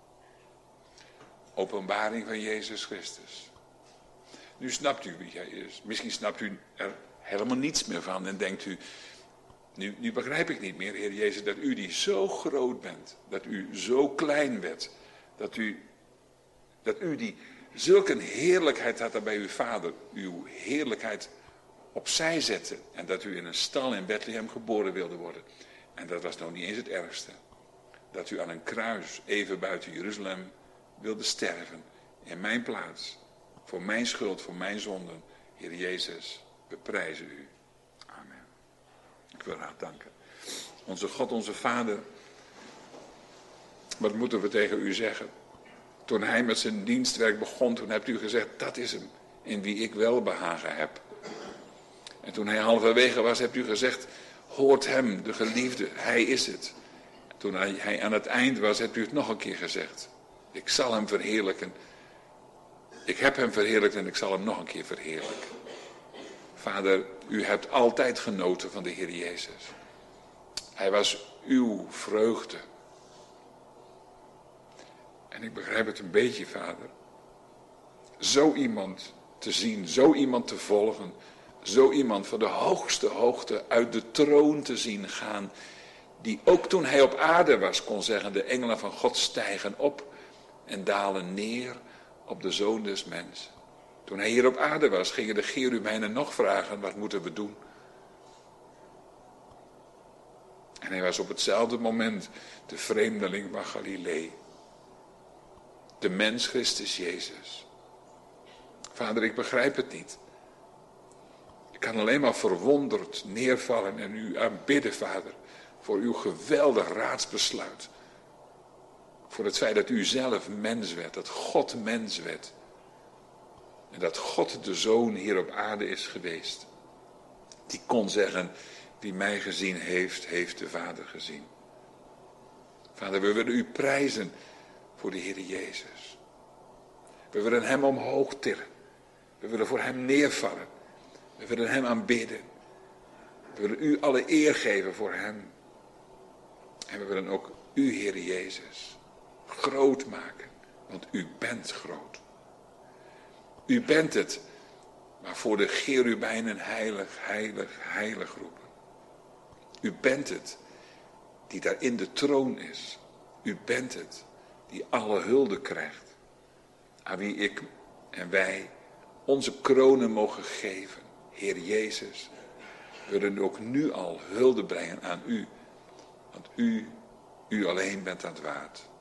Speaker 1: Openbaring van Jezus Christus. Nu snapt u wie hij is. Misschien snapt u er helemaal niets meer van en denkt u, nu, nu begrijp ik niet meer, Heer Jezus, dat u die zo groot bent, dat u zo klein werd, dat u, dat u die zulke heerlijkheid had dat bij uw vader, uw heerlijkheid opzij zette en dat u in een stal in Bethlehem geboren wilde worden. En dat was nog niet eens het ergste. Dat u aan een kruis even buiten Jeruzalem wilde sterven in mijn plaats. Voor mijn schuld, voor mijn zonden. Heer Jezus, we prijzen u. Amen. Ik wil haar danken. Onze God, onze Vader. Wat moeten we tegen u zeggen? Toen hij met zijn dienstwerk begon, toen hebt u gezegd, dat is hem. In wie ik welbehagen heb. En toen hij halverwege was, hebt u gezegd, hoort hem, de geliefde, hij is het. Toen hij aan het eind was, hebt u het nog een keer gezegd. Ik zal hem verheerlijken. Ik heb hem verheerlijkt en ik zal hem nog een keer verheerlijken. Vader, u hebt altijd genoten van de Heer Jezus. Hij was uw vreugde. En ik begrijp het een beetje, Vader. Zo iemand te zien, zo iemand te volgen, zo iemand van de hoogste hoogte uit de troon te zien gaan, die ook toen hij op aarde was kon zeggen, de engelen van God stijgen op en dalen neer op de Zoon des Mens. Toen hij hier op aarde was, gingen de cherubijnen nog vragen, wat moeten we doen? En hij was op hetzelfde moment de vreemdeling van Galilee. De mens Christus Jezus. Vader, ik begrijp het niet. Ik kan alleen maar verwonderd neervallen en u aanbidden, Vader, voor uw geweldig raadsbesluit. Voor het feit dat u zelf mens werd, dat God mens werd. En dat God de Zoon hier op aarde is geweest. Die kon zeggen, wie mij gezien heeft, heeft de Vader gezien. Vader, we willen u prijzen voor de Heer Jezus. We willen hem omhoog tillen. We willen voor hem neervallen. We willen hem aanbidden. We willen u alle eer geven voor hem. En we willen ook u, Heer Jezus, groot maken. Want u bent groot. U bent het, maar voor de cherubijnen heilig, heilig, heilig roepen. U bent het, die daar in de troon is. U bent het, die alle hulde krijgt. Aan wie ik en wij onze kronen mogen geven. Heer Jezus, we willen ook nu al hulde brengen aan u. Want u, u alleen bent aan het waard.